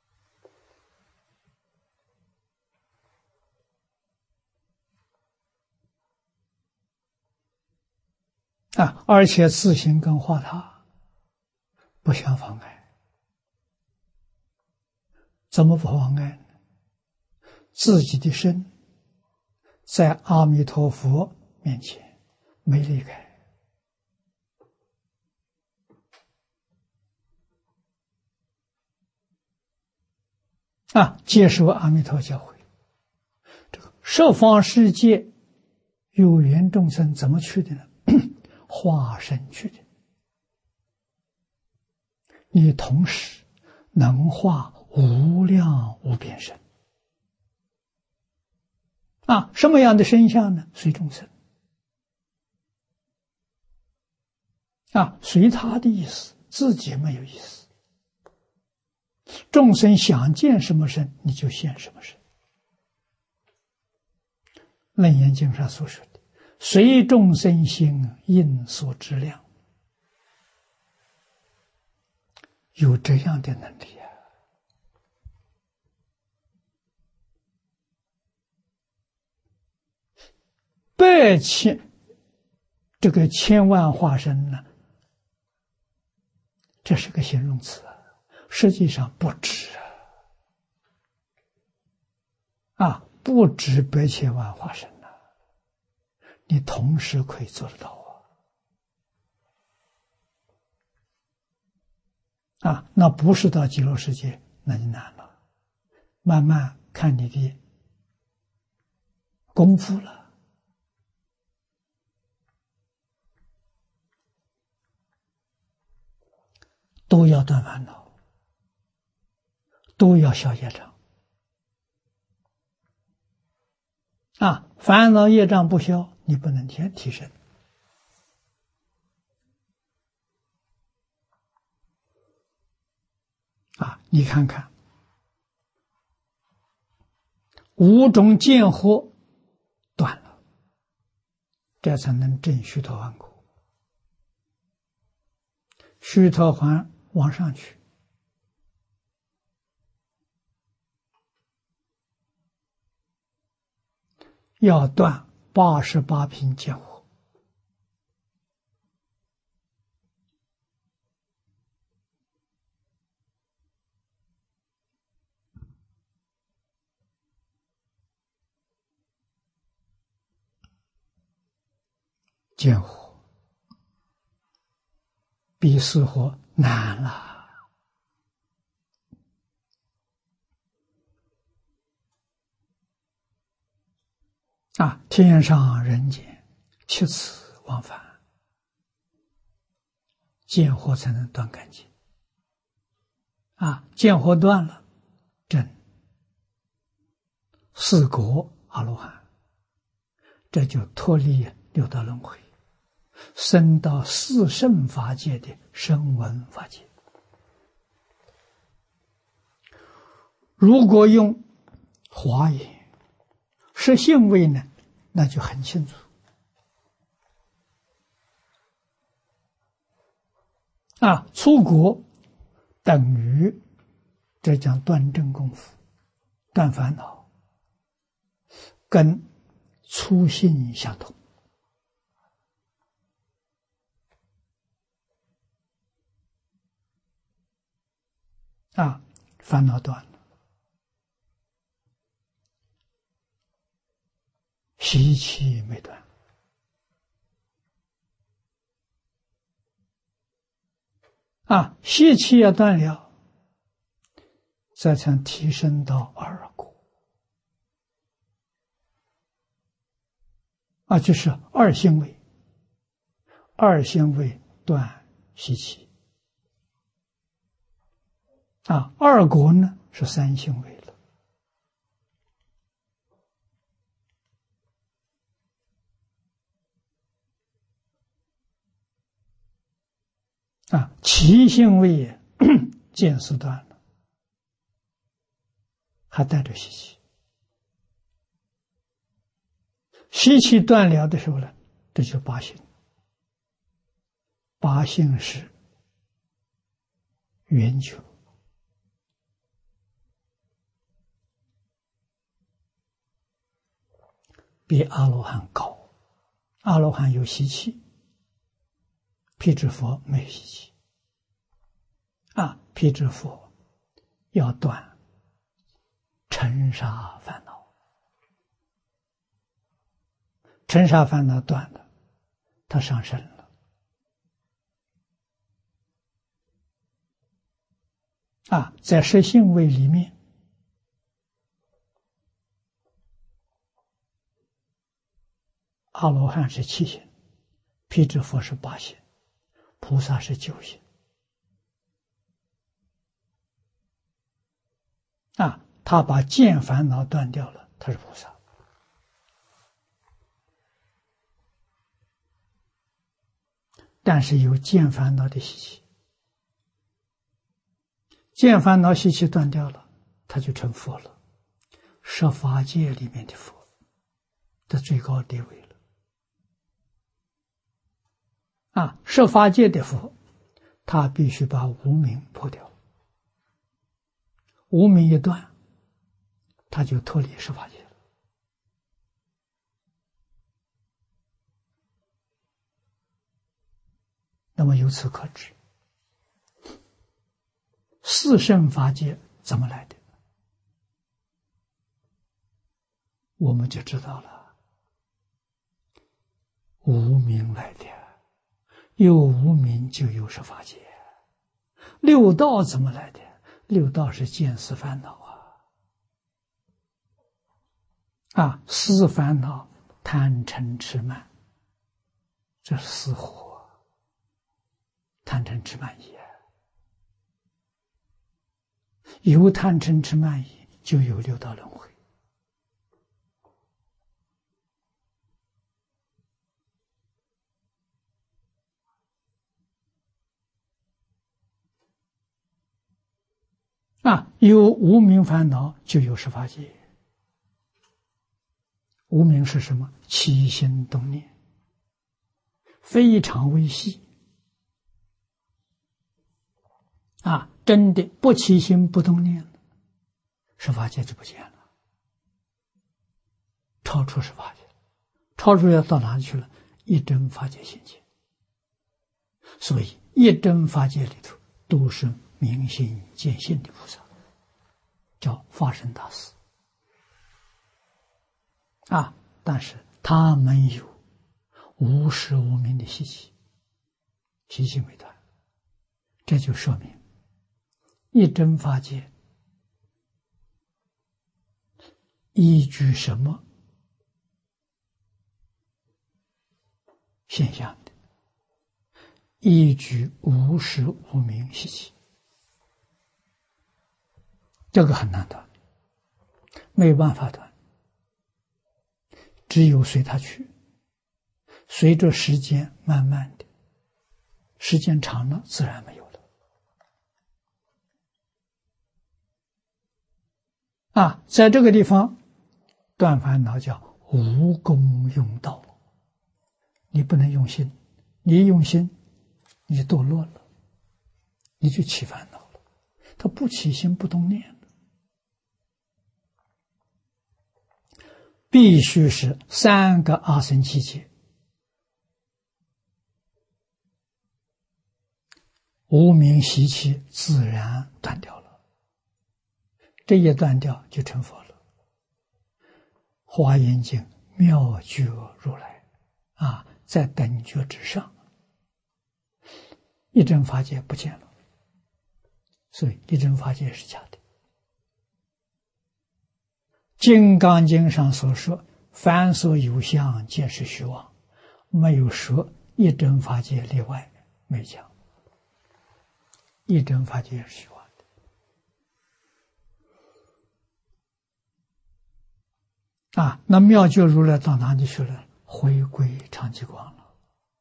啊，而且自行跟化他不相妨碍。怎么不妨碍呢？自己的身在阿弥陀佛面前没离开，啊，接受阿弥陀教诲。这个十方世界有缘众生怎么去的呢？化身去的。你同时能化无量无边身。啊，什么样的身相呢？随众生。啊，随他的意思，自己没有意思。众生想见什么身，你就现什么身。楞严经上所说的，随众生心，应所知量，有这样的能力啊！百千这个千万化身呢，这是个形容词啊，实际上不止啊，啊，不止百千万化身啊，你同时可以做得到啊！啊，那不是到极乐世界，那就难了，慢慢看你的功夫了。都要断烦恼，都要消业障。啊，烦恼业障不消，你不能提提升。啊，你看看，五种见惑断了，这才能证须陀洹果。须陀洹往上去，要断八十八品见惑。见惑比死惑难了。 啊，天上人间，七次往返，见火才能断干净。啊，见火断了，真四果阿罗汉，这就脱离六道轮回，升到四圣法界的声闻法界。如果用华严实性位呢，那就很清楚。啊，出国等于这讲断正功夫，断烦恼，跟初心相同。啊，烦恼断了，习气没断。啊，习气也断了，再才提升到二果。啊，就是二性位，二性位断习气。啊，二果呢是三性位了。啊，七性位见思断了，还带着习气。习气断了的时候呢，这就八性。八性是圆觉，比阿罗汉高。阿罗汉有习气，辟支佛没有习气。啊，辟支佛要断尘沙烦恼，尘沙烦恼断了，他上升了。啊，在实性位里面，阿罗汉是七性，辟支佛是八性，菩萨是九性。啊，他把见烦恼断掉了，他是菩萨。但是有见烦恼的习气，见烦恼习气断掉了，他就成佛了，十法界里面的佛的最高地位了。啊，十法界的佛，他必须把无明破掉，无明一断，他就脱离十法界了。那么由此可知，四圣法界怎么来的，我们就知道了，无明来的，有无明就有十法界。六道怎么来的？六道是见思烦恼啊！啊，思烦恼，贪嗔痴慢，这是四火。贪嗔痴慢疑，有贪嗔痴慢疑，就有六道轮回。啊，有无明烦恼，就有十法界。无明是什么？起心动念，非常微细。啊，真的不起心不动念了，十法界就不见了，超出十法界，超出要到哪里去了？一真法界现前。所以一真法界里头都是明心见性的菩萨，叫法身大士。啊，但是他们有无始无明的习气，习气没断，这就说明一真法界依据什么现象的，一举无实无明习气，这个很难断，没有办法断，只有随他去，随着时间慢慢的，时间长了自然没有了。啊，在这个地方断烦恼叫无功用道，你不能用心，你一用心你就堕落了，你就起烦恼了。他不起心不动念，必须是三个阿僧祇劫，无明习气自然断掉了，这一断掉就成佛了。华严经妙觉如来啊，在等觉之上，一真法界不见了，所以一真法界是假的。金刚经上所说凡所有相皆是虚妄，没有说一真法界例外，没讲，一真法界是虚妄的啊。那妙觉如来到哪里去了？回归常寂光了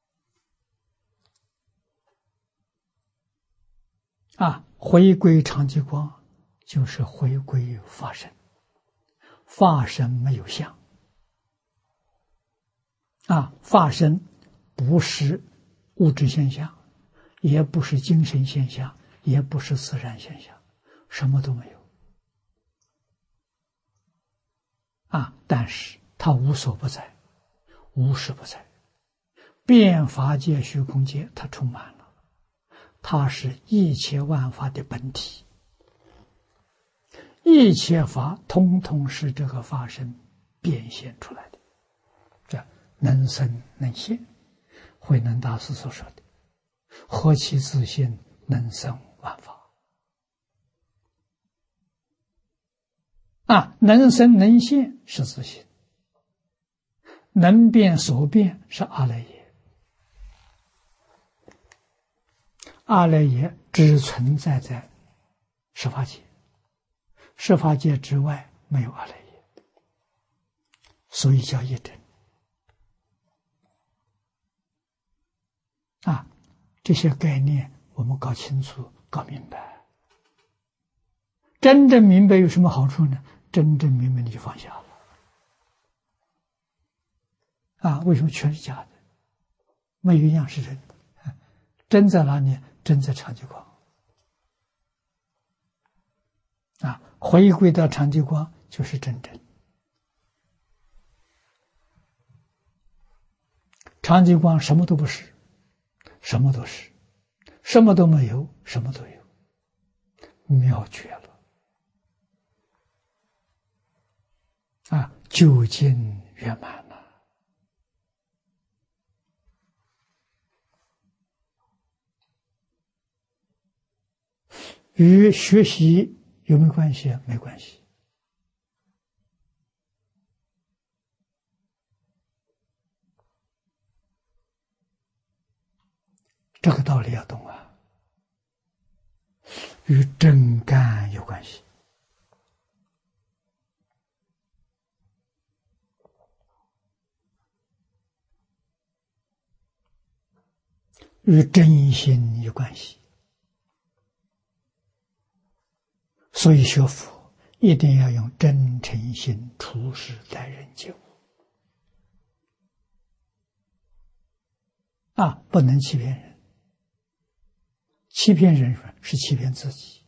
啊！回归常寂光就是回归法身，法身没有相啊，法身不是物质现象，也不是精神现象，也不是自然现象，什么都没有啊。但是它无所不在，无时不在，遍法界虚空界它充满了，它是一切万法的本体，一切法通通是这个法身变现出来的，这能生能现，慧能大师所说的何其自性，能生万法啊！能生能现是自性，能变所变是阿赖耶，阿赖耶只存在在十法界，十法界之外没有阿赖耶，所以叫一真啊。这些概念我们搞清楚搞明白，真正明白有什么好处呢？真正明白你就放下了啊！为什么全是假的？没有一样是真的。真在哪里？真在常寂光啊！回归到常寂光就是真正。常寂光什么都不是，什么都是，什么都没有，什么都有，妙绝了啊！究竟圆满了。与学习有没有关系？没关系。这个道理要懂啊。与真干有关系，与真心有关系。所以学佛一定要用真诚心处事待人接物啊，不能欺骗人。欺骗人是欺骗自己。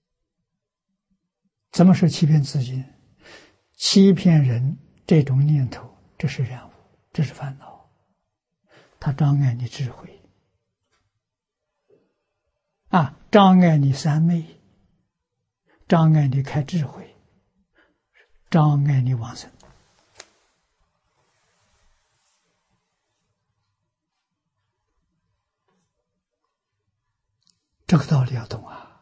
怎么是欺骗自己？欺骗人这种念头，这是染污，这是烦恼，它障碍你智慧啊，障碍你三昧，障碍你开智慧，障碍你往生。这个道理要懂啊！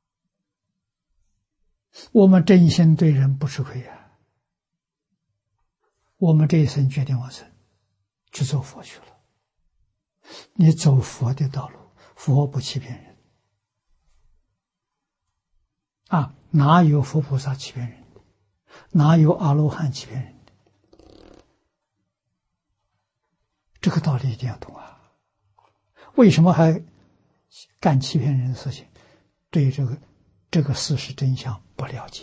我们真心对人不吃亏啊！我们这一生决定往生，去做佛去了你走佛的道路，佛不欺骗人啊，哪有佛菩萨欺骗人的？哪有阿罗汉欺骗人的？这个道理一定要懂啊！为什么还干欺骗人的事情？对这个这个事实真相不了解，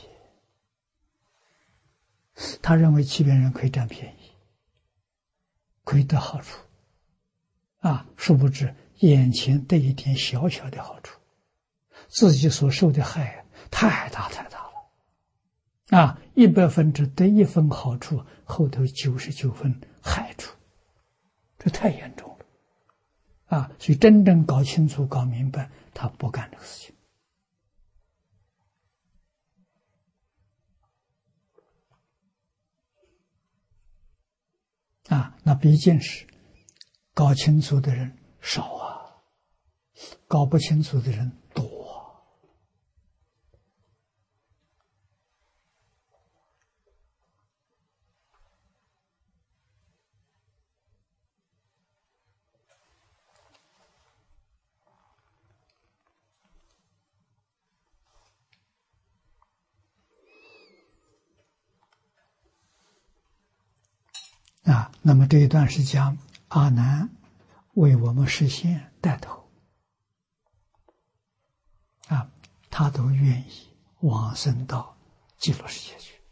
他认为欺骗人可以占便宜，可以得好处啊，殊不知眼前得一点小小的好处，自己所受的害太大太大了啊！一百分只得一分好处，后头九十九分害处，这太严重了啊！所以真正搞清楚、搞明白，他不干这个事情啊。那毕竟是搞清楚的人少啊，搞不清楚的人多啊。那么这一段是讲阿难为我们实现带头啊，他都愿意往生到极乐世界去。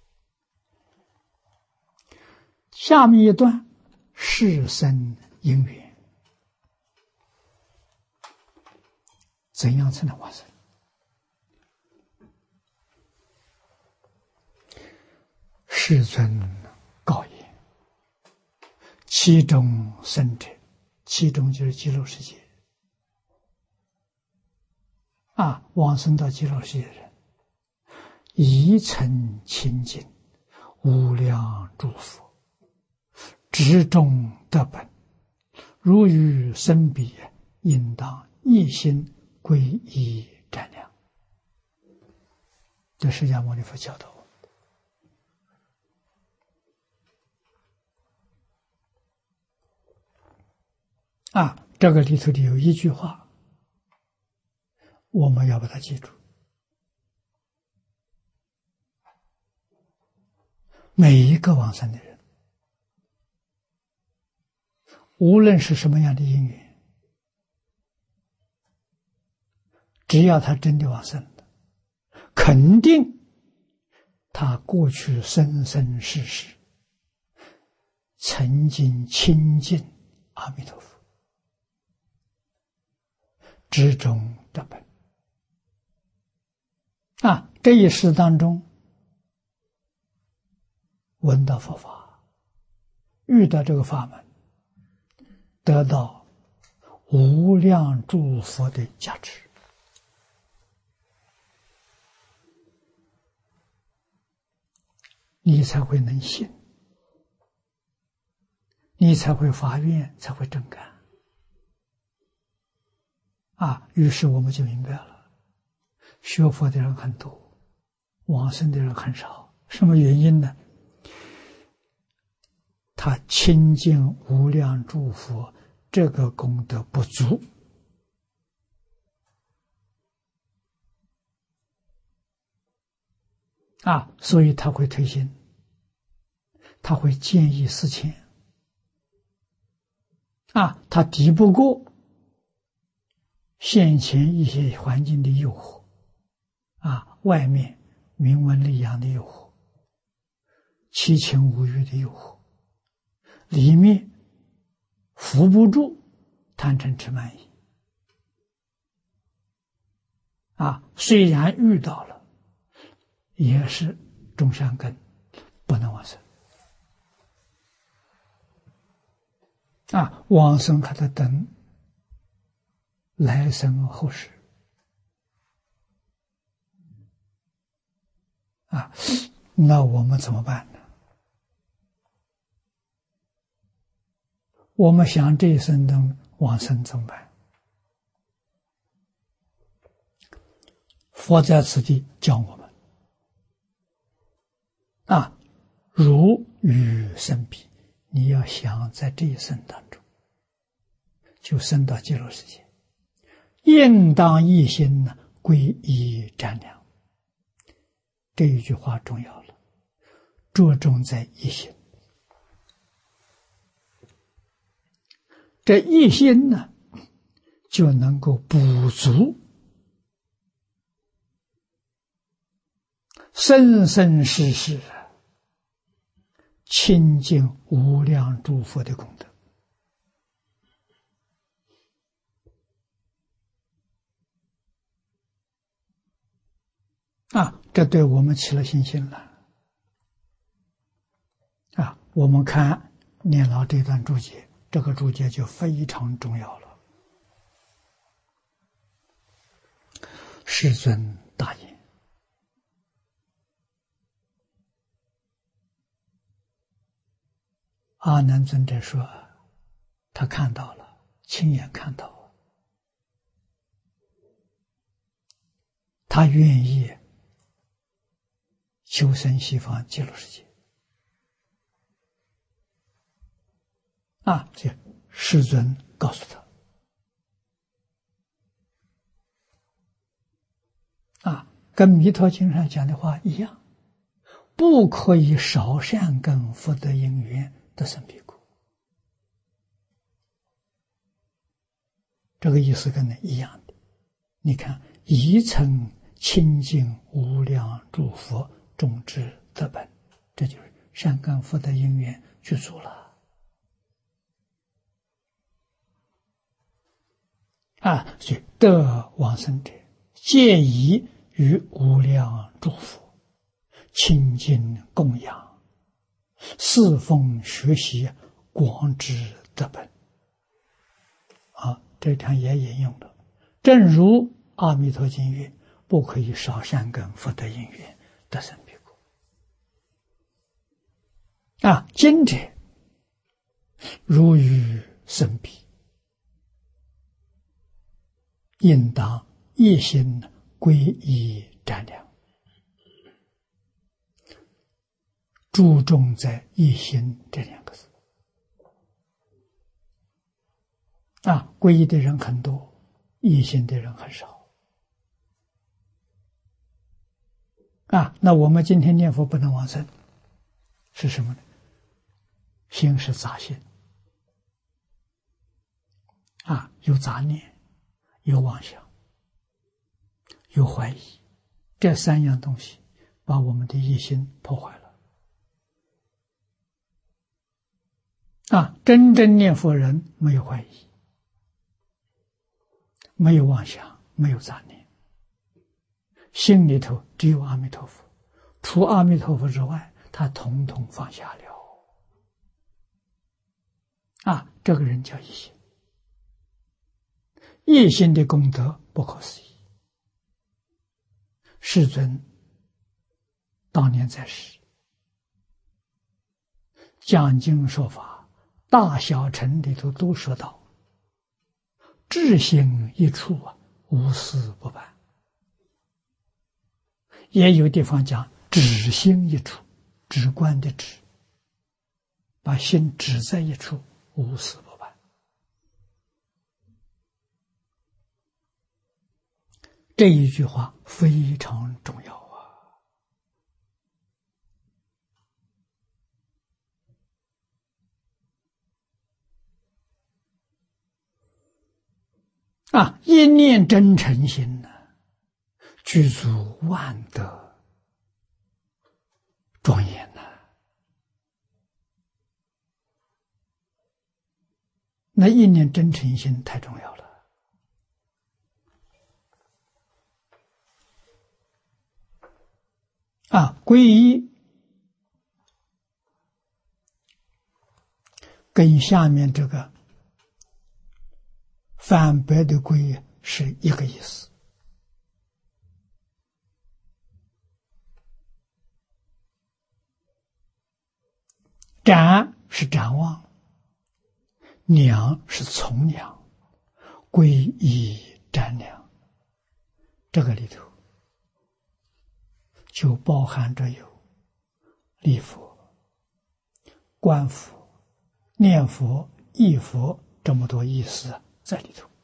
下面一段世生因缘，怎样才能往生？世尊告言：其中生者，其中就是极乐世界啊，往生到极乐世界的人，一诚清净，无量诸佛，执中得本，如与生彼，应当一心皈依瞻量。这释迦牟尼佛教导我们啊，这个里头的有一句话，我们要把它记住。每一个往生的人，无论是什么样的因缘，只要他真的往生了，肯定他过去生生世世曾经亲近阿弥陀佛，执中得本啊，这一世当中闻到佛法，遇到这个法门，得到无量诸佛的加持，你才会能信，你才会发愿，才会正感啊。于是我们就明白了，学佛的人很多，往生的人很少。什么原因呢？他亲近无量诸佛，这个功德不足啊，所以他会推心，他会建议事情啊，他抵不过现前一些环境的诱惑啊，外面名闻利养的诱惑，七情五欲的诱惑，里面扶不住贪嗔痴慢疑啊，虽然遇到了，也是种善根，不能往生啊。往生还得等来生后世啊，那我们怎么办呢？我们想这一生中往生怎么办？佛在此地教我们啊，如与生彼，你要想在这一生当中就升到极乐世界。应当一心呢，皈依瞻量。这一句话重要了，着重在一心。这一心呢，就能够补足生生世世亲近无量诸佛的功德。啊，这对我们起了信心了。啊，我们看念老这段注解，这个注解就非常重要了。世尊大言，阿难尊者说，他看到了，亲眼看到了，他愿意求生西方极乐世界。啊，这世尊告诉他，啊，跟弥陀经上讲的话一样，不可以少善根福德因缘得生彼国。这个意思跟那一样的。你看，一曾亲近无量诸佛，种智得本，这就是善根福德因缘具足了。啊，所以得往生者，皆以与无量诸佛亲近供养，侍奉学习，广知得本。啊，这条也引用了，正如阿弥陀经云：不可以少善根福德因缘得生彼国。啊，今者如遇生彼，应当一心皈依瞻量，注重在一心这两个字。啊，皈依的人很多，一心的人很少。啊，那我们今天念佛不能往生，是什么呢？心是杂心。啊，有杂念，有妄想，有怀疑，这三样东西把我们的一心破坏了。啊，真正念佛人没有怀疑，没有妄想，没有杂念，心里头只有阿弥陀佛，除阿弥陀佛之外，他统统放下了。啊，这个人叫一心。一心的功德不可思议。世尊当年在世，讲经说法，大小乘里头都说到，至心一处啊，无事不办。也有地方讲只心一处，止观的止，把心止在一处，无事不办。这一句话非常重要啊！啊，一念真诚心呢，具足万德，庄严呐！那一念真诚心太重要了。啊，皈依跟下面这个反白的皈依是一个意思。瞻是展望，量是从量，皈依瞻量，这个里头就包含着有礼佛、观佛、念佛、忆佛这么多意思在里头。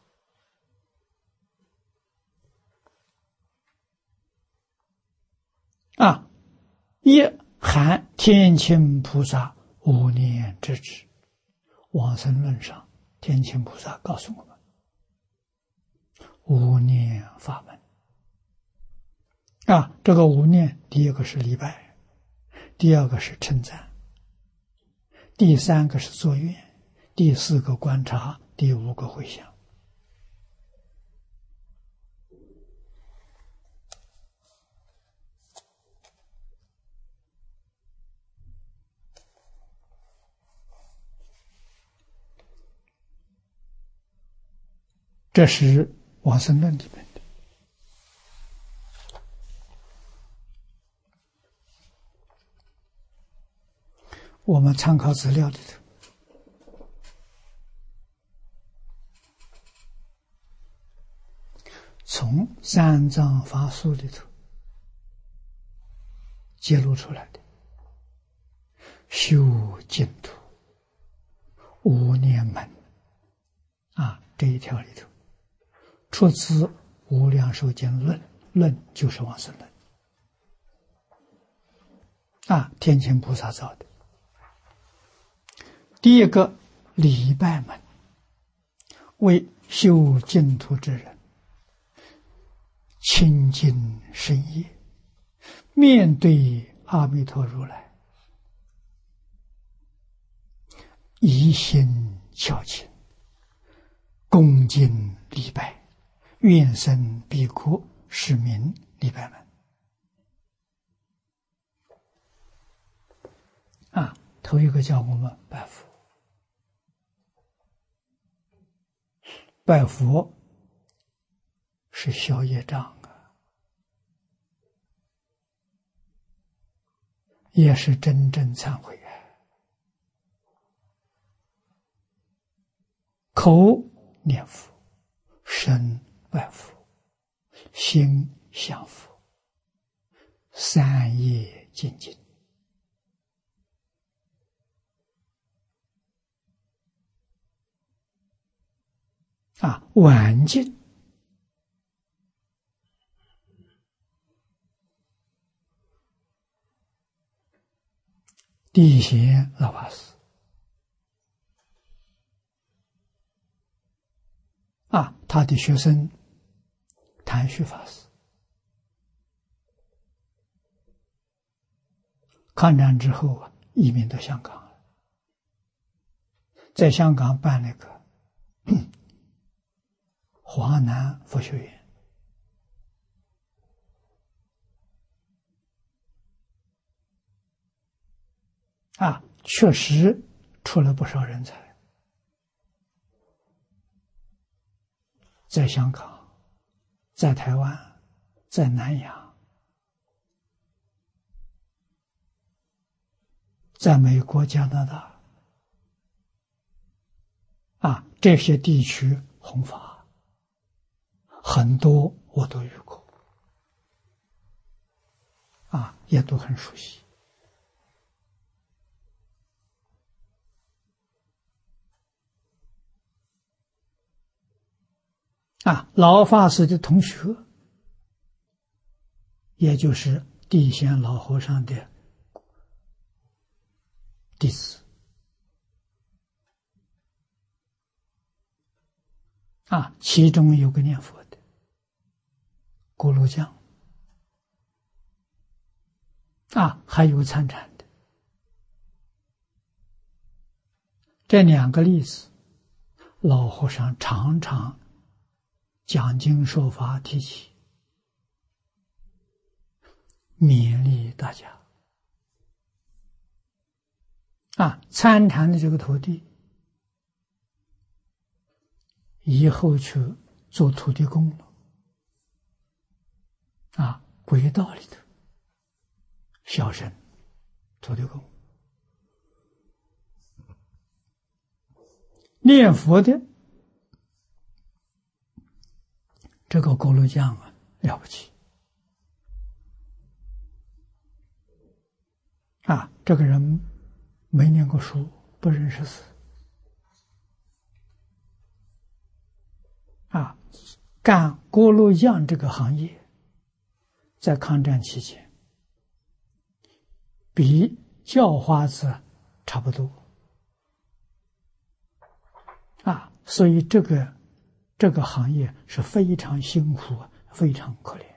啊，一含天亲菩萨无念之智。往生论上，天亲菩萨告诉我们，无念法门。啊，这个无念，第一个是礼拜，第二个是称赞，第三个是作愿，第四个观察，第五个回向。这是往生论里面的。我们参考资料里头，从三藏法术里头揭露出来的修净土无念门啊，这一条里头出自《无量寿经论》，论就是往生论啊，天亲菩萨造的。第一个礼拜门，为修净土之人清净深业，面对阿弥陀如来，一心孝亲，恭敬礼拜，愿生彼国，是名礼拜门。啊，头一个叫我们拜佛。拜佛是消业障啊，也是真正忏悔啊。口念佛，身拜佛，心向佛，三业精进。啊，晚境地贤老法师啊，他的学生谭旭法师，抗战之后啊，移民到香港了，在香港办了个华南佛学院。啊，确实出了不少人才，在香港，在台湾，在南洋，在美国、加拿大，啊，这些地区弘法，很多我都遇过，啊，也都很熟悉。啊，老法师的同学，也就是地贤老和尚的弟子，啊，其中有个念佛的锅炉匠，啊，还有参禅的。这两个例子，老和尚常常讲经说法提起，勉励大家。啊，参禅的这个徒弟，以后去做土地公了，啊，轨道里头，小乘土地公，念佛的这个锅炉匠啊，了不起啊！这个人没念过书，不认识字， 干锅炉匠这个行业，在抗战期间，比叫花子差不多啊，所以这个这个行业是非常辛苦，非常可怜。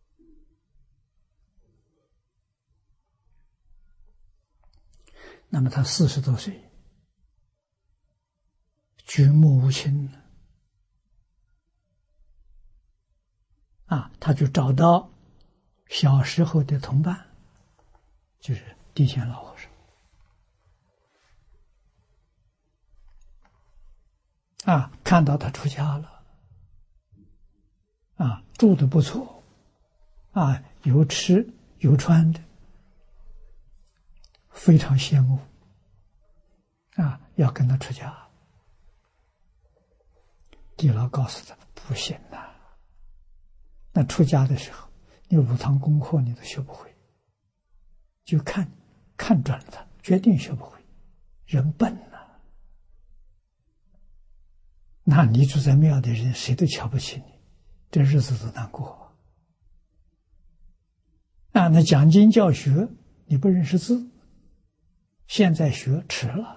那么他四十多岁，举目无亲了啊，他就找到小时候的同伴，就是地仙老和尚啊，看到他出家了啊，住的不错啊，有吃有穿的，非常羡慕啊，要跟他出家。地老告诉他不行啊，那出家的时候，你五堂功课你都学不会，就看看准了他，决定学不会，人笨呐、啊。那你住在庙的人，谁都瞧不起你，这日子都难过啊。那讲经教学，你不认识字，现在学迟了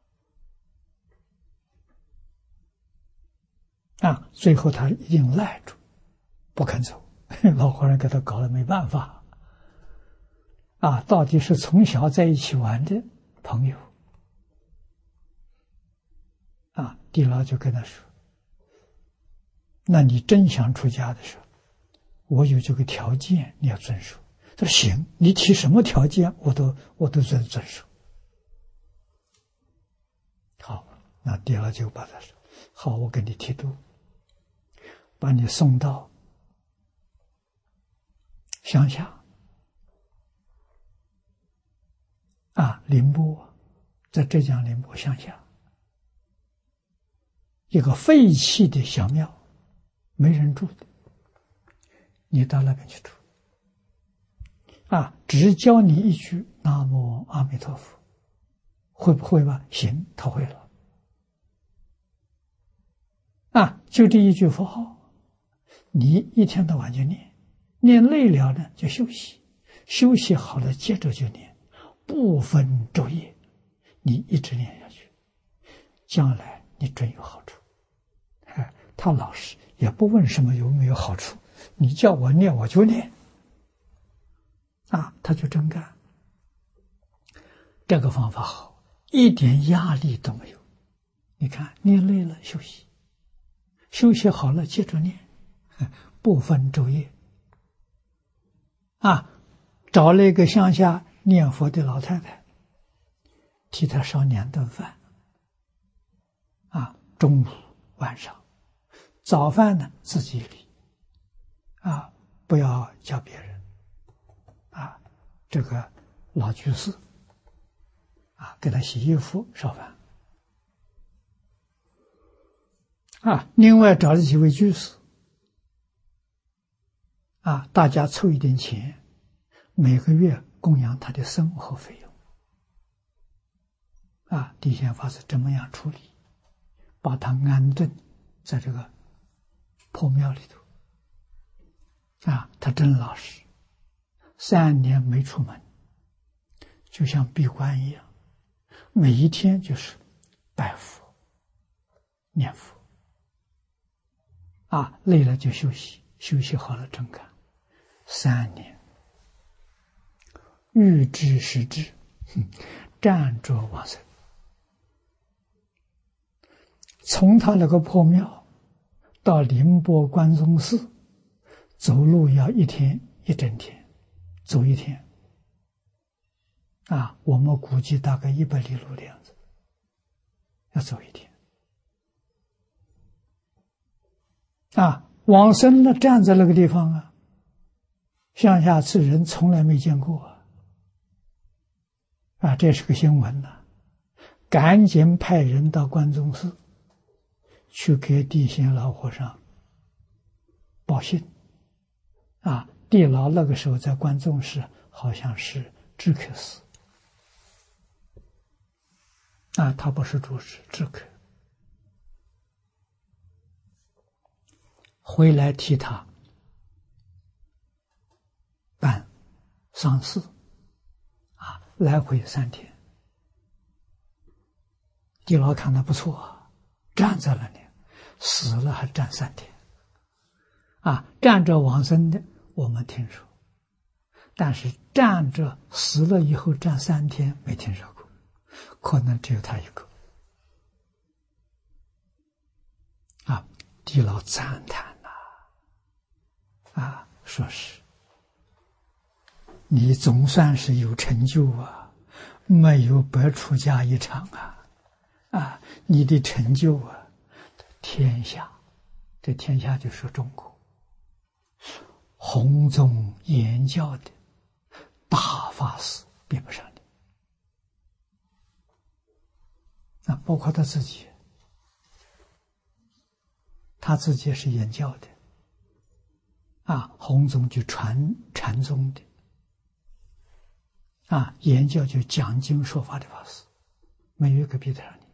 啊。最后他一定赖住，不肯走。老和尚给他搞得没办法啊，到底是从小在一起玩的朋友啊。地老就跟他说，那你真想出家的时候，我有这个条件你要遵守。他说行，你提什么条件我都我都遵遵守。好，那地老就把他说好，我给你剃度，把你送到乡下啊，宁波，在浙江宁波乡下一个废弃的小庙，没人住的，你到那边去住啊，只教你一句南无阿弥陀佛，会不会吧？行，他会了啊，就这一句佛号，你一天到晚就念，念累了呢就休息，休息好了接着就念，不分昼夜，你一直念下去，将来你准有好处。哎，他老实，也不问什么有没有好处，你叫我念我就念啊，他就真干。这个方法好，一点压力都没有。你看念累了休息，休息好了接着念，不分昼夜啊。找了一个乡下念佛的老太太，替他烧两顿饭啊，中午晚上，早饭呢自己理啊，不要叫别人啊。这个老居士啊，给他洗衣服烧饭啊。另外找了几位居士啊，大家凑一点钱，每个月供养他的生活费用啊。地仙法师怎么样处理？把他安顿在这个破庙里头啊，他真老实，三年没出门，就像闭关一样，每一天就是拜佛念佛啊，累了就休息，休息好了真干，三年欲知时至，站着往生。从他那个破庙到宁波关中寺，走路要一天一整天，走一天啊，我们估计大概一百里路的样子，要走一天啊。往生了站在那个地方啊，乡下此人从来没见过啊，啊，这是个新闻呐、啊！赶紧派人到关中寺去给地仙老和尚报信啊。地老那个时候在关中市好像是知客司啊，他不是主持知客回来替他办丧事，啊，来回三天。地牢看他不错，站在那里，死了还站三天，啊，站着往生的我们听说，但是站着死了以后站三天没听说过，可能只有他一个。啊，地牢赞叹呐，啊，说是你总算是有成就啊，没有白出家一场啊，啊，你的成就啊，天下，这天下就说中国，弘宗言教的大法师比不上你，啊，包括他自己。他自己是言教的，啊，弘宗就传禅宗的，啊，言教就讲经说法的法师，没有一个比得上你，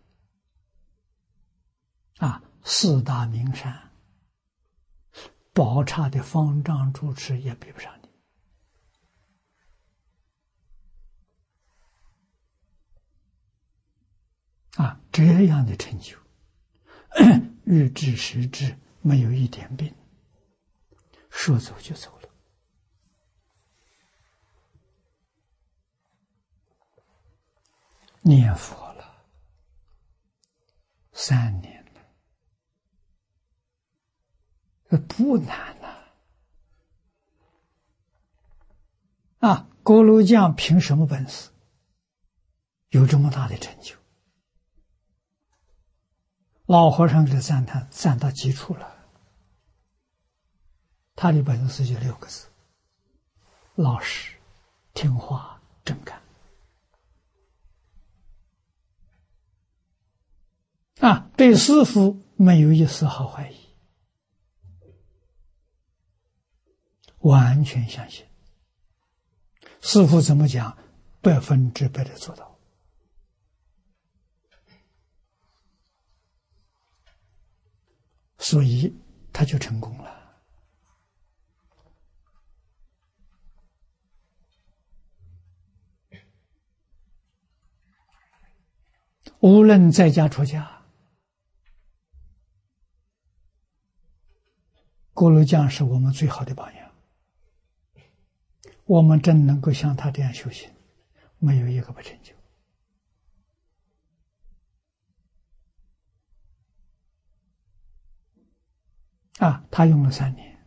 啊，四大名山，宝刹的方丈主持也比不上你，啊，这样的成就。日至时至，没有一点病，说走就走了。念佛了三年了，这不难呐！啊，锅炉匠凭什么本事有这么大的成就？老和尚给他赞叹，赞到极处了。他的本事就六个字：老实、听话、正干。啊，对师父没有一丝毫怀疑，完全相信。师父怎么讲，百分之百的做到。所以他就成功了。无论在家出家，锅炉匠是我们最好的榜样。我们真能够像他这样修行，没有一个不成就。啊，他用了三年，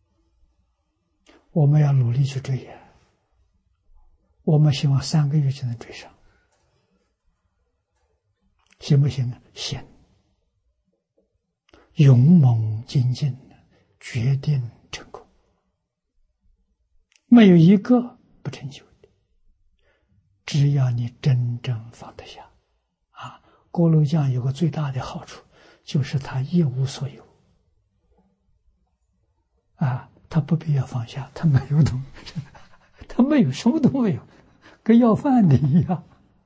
我们要努力去追呀。我们希望三个月就能追上，行不行啊？行。勇猛精进，决定成功，没有一个不成就的。只要你真正放得下，啊，锅炉匠有个最大的好处，就是他一无所有。啊，他不必要放下，他没有东西，他没有，什么都没有，跟要饭的一样。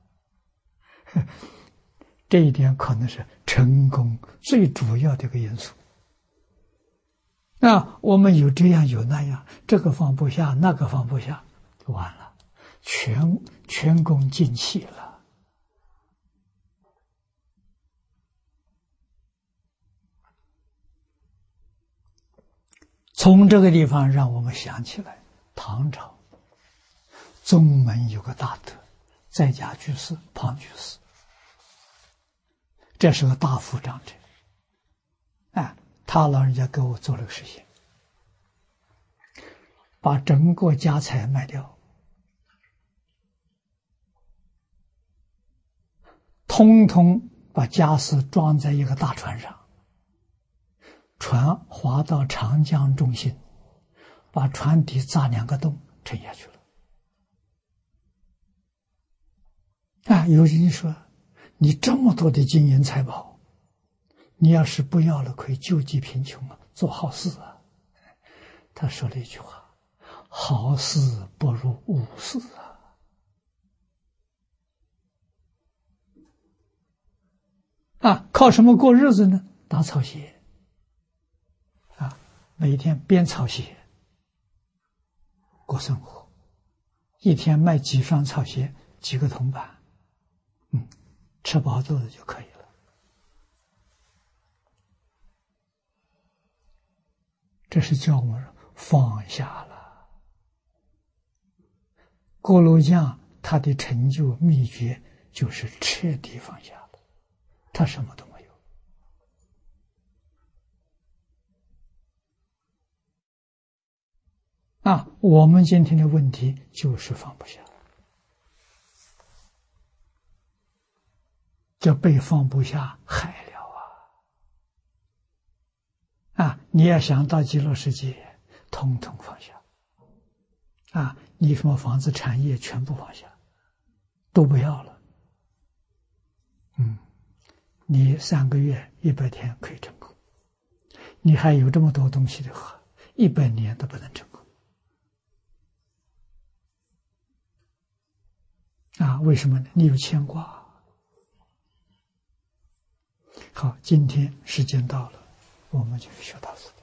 这一点可能是成功最主要的一个因素。那我们有这样有那样，这个放不下，那个放不下，就完了，全全功尽弃了。从这个地方让我们想起来，唐朝宗门有个大德，在家居士庞居士，这是个大富长者。啊，他老人家给我做了个实验，把整个家财卖掉，通通把家私装在一个大船上，船划到长江中心，把船底砸两个洞，沉下去了。啊，有人说，你这么多的金银财宝，你要是不要了，可以救济贫穷啊，做好事啊。他说了一句话：好事不如无事啊。啊，靠什么过日子呢？打草鞋。啊， 每天编草鞋过生活，一天卖几双草鞋，几个铜板，嗯，吃饱肚子就可以了。这是叫我们放下了。锅炉匠他的成就秘诀就是彻底放下了，他什么都没有。啊，我们今天的问题就是放不下，这被放不下害了啊！啊，你要想到极乐世界，统统放下。啊，你什么房子、产业全部放下，都不要了。嗯，你三个月、一百天可以成功，你还有这么多东西的话，一百年都不能成功。啊，为什么呢？你有牵挂。好，今天时间到了，我们就学到此。